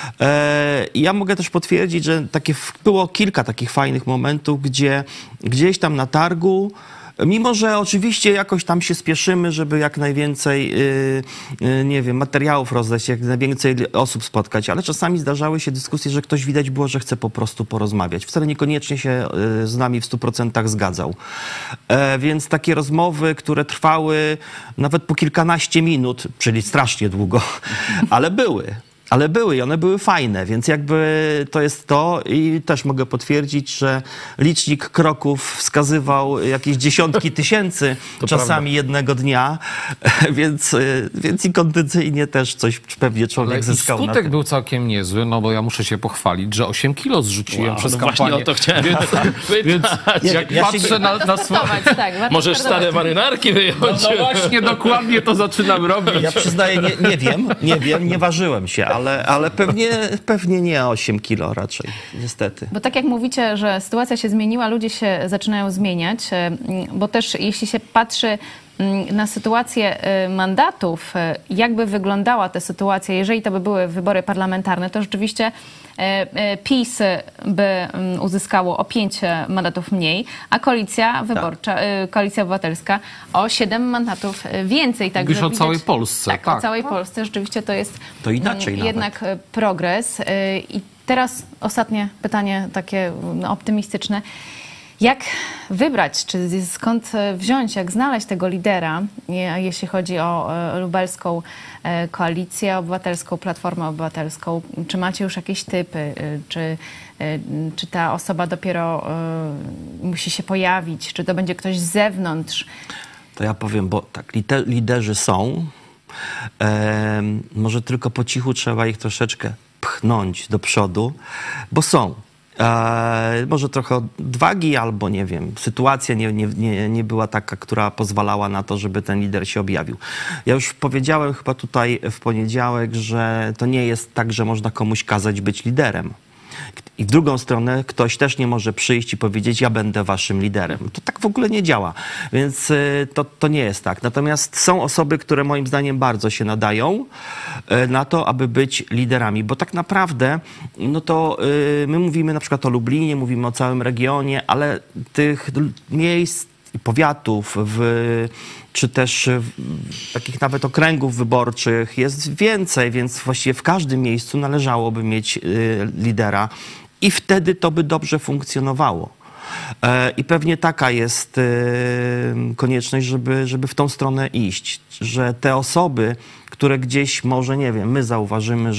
Ja mogę też potwierdzić, że było kilka takich fajnych momentów, gdzie gdzieś tam na targu, mimo że oczywiście jakoś tam się spieszymy, żeby jak najwięcej, nie wiem, materiałów rozdać, jak najwięcej osób spotkać, ale czasami zdarzały się dyskusje, że ktoś widać było, że chce po prostu porozmawiać. Wcale niekoniecznie się z nami w 100% zgadzał. Więc takie rozmowy, które trwały nawet po kilkanaście minut, czyli strasznie długo, ale były i one były fajne, więc jakby to jest to i też mogę potwierdzić, że licznik kroków wskazywał jakieś dziesiątki tysięcy czasami jednego dnia, więc i kondycyjnie też coś pewnie człowiek zyskał. Ale skutek był całkiem niezły, no bo ja muszę się pochwalić, że 8 kilo zrzuciłem przez kampanię. Właśnie o to chciałem więc jak patrzę na swoje... Możesz stare marynarki wyjąć. No właśnie, dokładnie to zaczynam robić. Ja przyznaję, nie wiem, nie ważyłem się, ale pewnie nie 8 kilo raczej, niestety. Bo tak jak mówicie, że sytuacja się zmieniła, ludzie się zaczynają zmieniać, bo też jeśli się patrzy na sytuację mandatów, jakby wyglądała ta sytuacja, jeżeli to by były wybory parlamentarne, to rzeczywiście PiS by uzyskało o 5 mandatów mniej, a koalicja wyborcza, Koalicja Obywatelska o 7 mandatów więcej. Tak, mówisz o całej Polsce. Tak, o całej Polsce. Rzeczywiście to jest jednak progres. I teraz ostatnie pytanie, takie optymistyczne. Jak wybrać, czy skąd wziąć, jak znaleźć tego lidera, jeśli chodzi o lubelską Koalicję Obywatelską, Platformę Obywatelską? Czy macie już jakieś typy? Czy ta osoba dopiero musi się pojawić? Czy to będzie ktoś z zewnątrz? To ja powiem, bo tak, liderzy są. Może tylko po cichu trzeba ich troszeczkę pchnąć do przodu, bo są. Może trochę odwagi albo nie wiem, sytuacja nie była taka, która pozwalała na to, żeby ten lider się objawił. Ja już powiedziałem chyba tutaj w poniedziałek, że to nie jest tak, że można komuś kazać być liderem. I w drugą stronę ktoś też nie może przyjść i powiedzieć, ja będę waszym liderem. To tak w ogóle nie działa, więc to nie jest tak. Natomiast są osoby, które moim zdaniem bardzo się nadają na to, aby być liderami, bo tak naprawdę no to my mówimy na przykład o Lublinie, mówimy o całym regionie, ale tych miejsc i powiatów, czy też takich nawet okręgów wyborczych jest więcej, więc właściwie w każdym miejscu należałoby mieć lidera i wtedy to by dobrze funkcjonowało. I pewnie taka jest konieczność, żeby w tą stronę iść, że te osoby, które gdzieś może, nie wiem, my zauważymy, że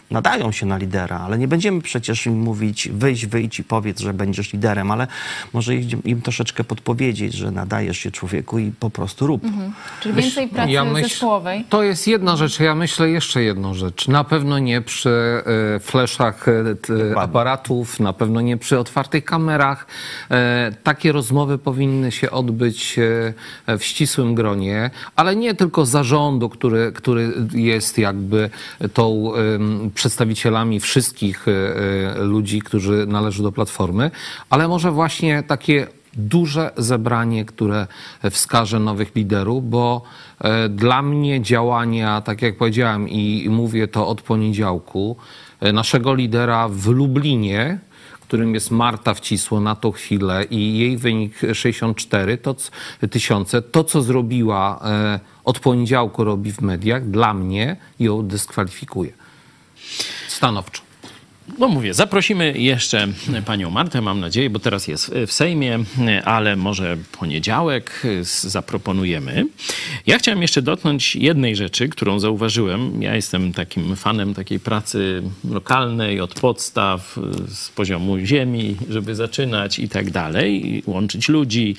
nadają się na lidera, ale nie będziemy przecież im mówić wyjdź i powiedz, że będziesz liderem, ale może im troszeczkę podpowiedzieć, że nadajesz się człowieku i po prostu rób. Czyli więcej pracy zespołowej. To jest jedna rzecz. Ja myślę jeszcze jedną rzecz. Na pewno nie przy fleszach aparatów, na pewno nie przy otwartych kamerach. Takie rozmowy powinny się odbyć w ścisłym gronie, ale nie tylko zarządu, który jest jakby tą przedstawicielami wszystkich ludzi, którzy należą do Platformy, ale może właśnie takie duże zebranie, które wskaże nowych liderów, bo dla mnie działania, tak jak powiedziałem i mówię to od poniedziałku, naszego lidera w Lublinie, którym jest Marta Wcisło na tą chwilę i jej wynik 64 tysiące, to co zrobiła od poniedziałku robi w mediach, dla mnie ją dyskwalifikuje. Stanowczo. No mówię, zaprosimy jeszcze panią Martę, mam nadzieję, bo teraz jest w Sejmie, ale może poniedziałek zaproponujemy. Ja chciałem jeszcze dotknąć jednej rzeczy, którą zauważyłem. Ja jestem takim fanem takiej pracy lokalnej, od podstaw, z poziomu ziemi, żeby zaczynać i tak dalej, łączyć ludzi.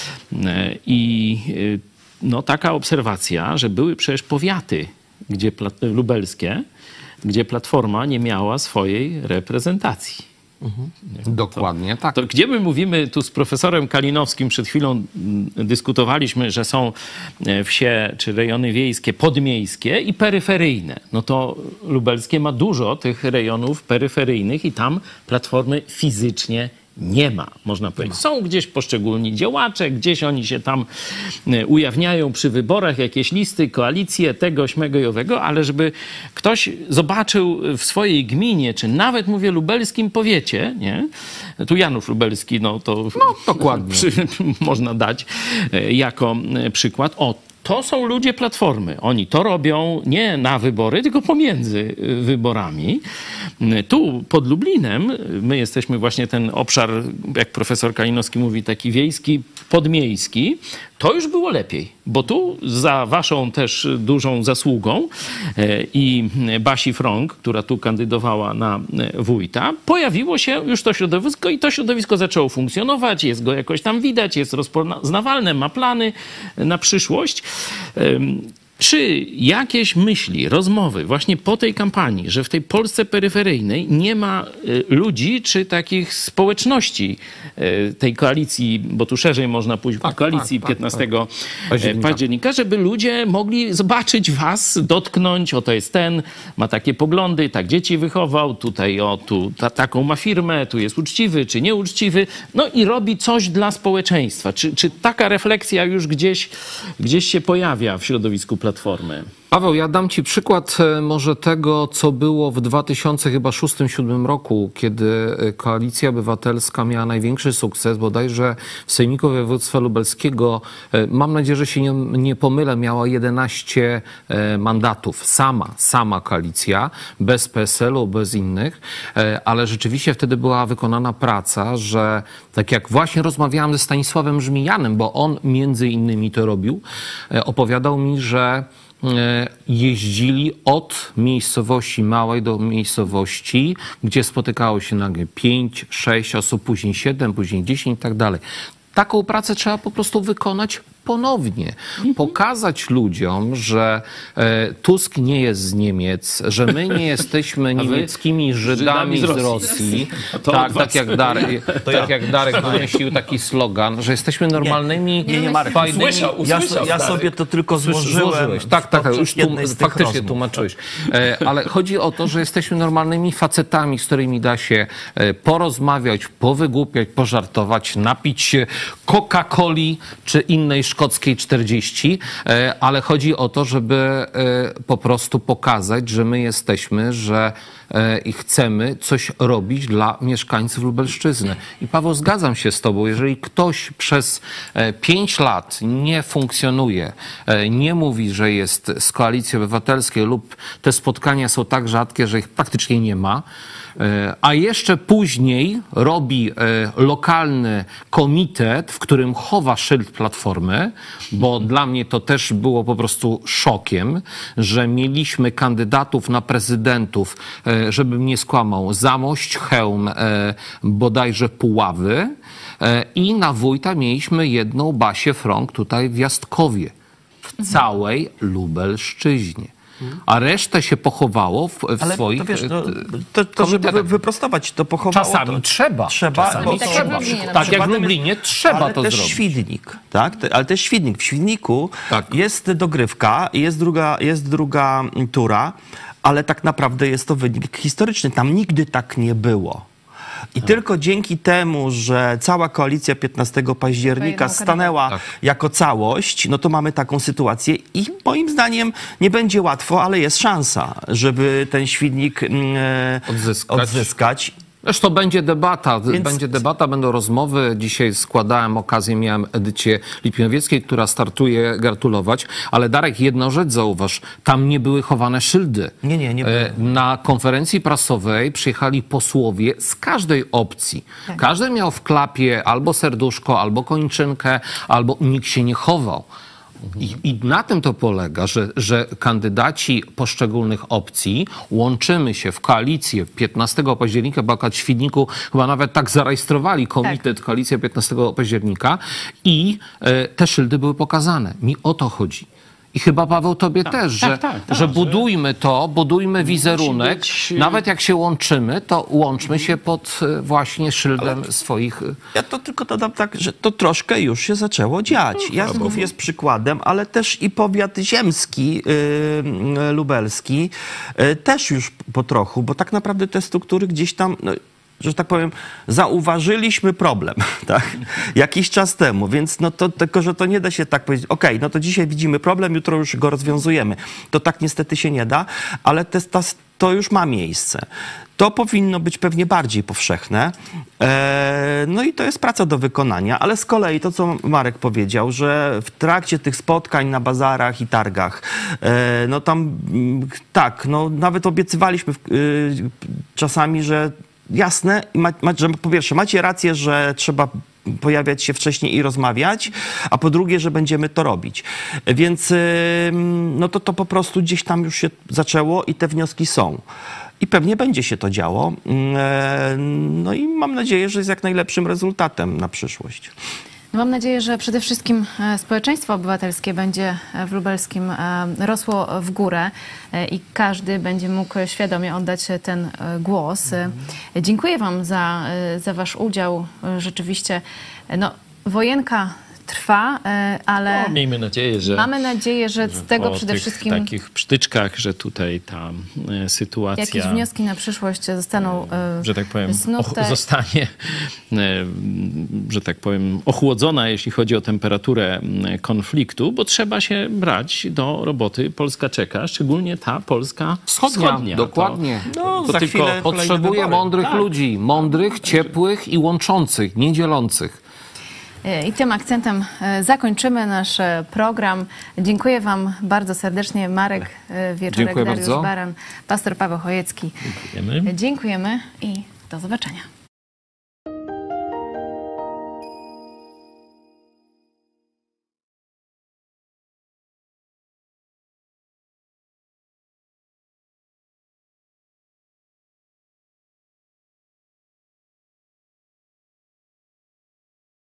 I no, taka obserwacja, że były przecież powiaty lubelskie, gdzie Platforma nie miała swojej reprezentacji. Dokładnie tak. To gdzie my mówimy, tu z profesorem Kalinowskim przed chwilą dyskutowaliśmy, że są wsie czy rejony wiejskie, podmiejskie i peryferyjne. No to lubelskie ma dużo tych rejonów peryferyjnych i tam Platformy fizycznie nie ma, można powiedzieć. Są gdzieś poszczególni działacze, gdzieś oni się tam ujawniają przy wyborach, jakieś listy, koalicje, tego, śmego i owego, ale żeby ktoś zobaczył w swojej gminie, czy nawet, mówię, lubelskim powiecie, nie? Tu Janów Lubelski, no to dokładnie. Można dać jako przykład. To są ludzie Platformy. Oni to robią nie na wybory, tylko pomiędzy wyborami. Tu pod Lublinem, my jesteśmy właśnie ten obszar, jak profesor Kalinowski mówi, taki wiejski, podmiejski. To już było lepiej, bo tu za waszą też dużą zasługą i Basi Frąg, która tu kandydowała na wójta, pojawiło się już to środowisko i to środowisko zaczęło funkcjonować, jest go jakoś tam widać, jest rozpoznawalne, ma plany na przyszłość. Czy jakieś myśli, rozmowy właśnie po tej kampanii, że w tej Polsce peryferyjnej nie ma ludzi czy takich społeczności tej koalicji, bo tu szerzej można pójść, koalicji 15 października, żeby ludzie mogli zobaczyć was, dotknąć, to jest ten, ma takie poglądy, tak dzieci wychował, tutaj taką ma firmę, tu jest uczciwy czy nieuczciwy, no i robi coś dla społeczeństwa. Czy taka refleksja już gdzieś się pojawia w środowisku Platformy? Paweł, ja dam ci przykład może tego, co było w 2006-2007 roku, kiedy Koalicja Obywatelska miała największy sukces, bodajże w Sejmiku Województwa Lubelskiego, mam nadzieję, że się nie pomylę, miała 11 mandatów. Sama koalicja, bez PSL-u, bez innych, ale rzeczywiście wtedy była wykonana praca, że tak jak właśnie rozmawiałem ze Stanisławem Żmijanem, bo on między innymi to robił, opowiadał mi, że jeździli od miejscowości małej do miejscowości, gdzie spotykało się nagle 5, 6 osób, później 7, później 10 i tak dalej. Taką pracę trzeba po prostu wykonać ponownie. Pokazać ludziom, że Tusk nie jest z Niemiec, że my nie jesteśmy niemieckimi Żydami z Rosji. Tak jak Darek wymyślił taki slogan, że jesteśmy normalnymi, fajnymi... Ja sobie to tylko złożyłem. Tak, już faktycznie tłumaczyłeś. Ale chodzi o to, że jesteśmy normalnymi facetami, z którymi da się porozmawiać, powygłupiać, pożartować, napić się Coca-Coli czy innej szkockiej 40, ale chodzi o to, żeby po prostu pokazać, że my jesteśmy, że i chcemy coś robić dla mieszkańców Lubelszczyzny. I Paweł, zgadzam się z tobą, jeżeli ktoś przez 5 lat nie funkcjonuje, nie mówi, że jest z Koalicji Obywatelskiej lub te spotkania są tak rzadkie, że ich praktycznie nie ma, a jeszcze później robi lokalny komitet, w którym chowa szyld Platformy, bo dla mnie to też było po prostu szokiem, że mieliśmy kandydatów na prezydentów żebym nie skłamał, Zamość, Chełm, bodajże Puławy i na wójta mieliśmy jedną Basię Frąk tutaj w Jastkowie, w całej Lubelszczyźnie. A resztę się pochowało w swoich to wiesz, to żeby wyprostować, to pochowało... Czasami trzeba. Czasami trzeba. Tak jak w Lublinie trzeba ale to też zrobić. Świdnik, tak? Ale też Świdnik. W Świdniku jest dogrywka, jest druga tura, ale tak naprawdę jest to wynik historyczny. Tam nigdy tak nie było. I tylko dzięki temu, że cała koalicja 15 października stanęła jako całość, no to mamy taką sytuację i moim zdaniem nie będzie łatwo, ale jest szansa, żeby ten Świdnik odzyskać. Zresztą będzie debata, będą rozmowy. Dzisiaj miałem Edycie Lipianowieckiej, która startuje, gratulować. Ale Darek, jedną rzecz zauważ, tam nie były chowane szyldy. Nie były. Na konferencji prasowej przyjechali posłowie z każdej opcji. Tak. Każdy miał w klapie albo serduszko, albo kończynkę, albo nikt się nie chował. I na tym to polega, że kandydaci poszczególnych opcji łączymy się w koalicję 15 października, bo akurat w Świdniku chyba nawet tak zarejestrowali komitet Koalicja 15 października i te szyldy były pokazane. Mi o to chodzi. I chyba, Paweł, tobie też, że budujmy to, budujmy wizerunek. Nawet jak się łączymy, to łączmy się pod właśnie szyldem swoich... Ja to tylko dodam tak, że to troszkę już się zaczęło dziać. Jasków jest przykładem, ale też i powiat ziemski, lubelski, też już po trochu, bo tak naprawdę te struktury gdzieś tam... że tak powiem, zauważyliśmy problem, tak? Jakiś czas temu, więc no to tylko, że to nie da się tak powiedzieć, okej, no to dzisiaj widzimy problem, jutro już go rozwiązujemy. To tak niestety się nie da, ale to już ma miejsce. To powinno być pewnie bardziej powszechne. No i to jest praca do wykonania, ale z kolei to, co Marek powiedział, że w trakcie tych spotkań na bazarach i targach, no tam tak, no nawet obiecywaliśmy czasami, że jasne, że po pierwsze macie rację, że trzeba pojawiać się wcześniej i rozmawiać, a po drugie, że będziemy to robić. Więc no to po prostu gdzieś tam już się zaczęło i te wnioski są. I pewnie będzie się to działo. No i mam nadzieję, że z jak najlepszym rezultatem na przyszłość. Mam nadzieję, że przede wszystkim społeczeństwo obywatelskie będzie w Lubelskim rosło w górę i każdy będzie mógł świadomie oddać ten głos. Dziękuję wam za wasz udział. Rzeczywiście, no, wojenka trwa, ale no, miejmy nadzieję, że mamy nadzieję, że z tego przede wszystkim takich przytyczkach, że tutaj ta sytuacja... Jakieś wnioski na przyszłość zostaną że tak powiem, wysnute. Zostanie, że tak powiem, ochłodzona, jeśli chodzi o temperaturę konfliktu, bo trzeba się brać do roboty. Polska czeka, szczególnie ta Polska wschodnia. Dokładnie. To tylko potrzebuje mądrych ludzi. Mądrych, ciepłych i łączących, nie dzielących. I tym akcentem zakończymy nasz program. Dziękuję wam bardzo serdecznie. Marek Wieczorek, Dariusz Baran, pastor Paweł Chojecki. Dziękujemy. Dziękujemy i do zobaczenia.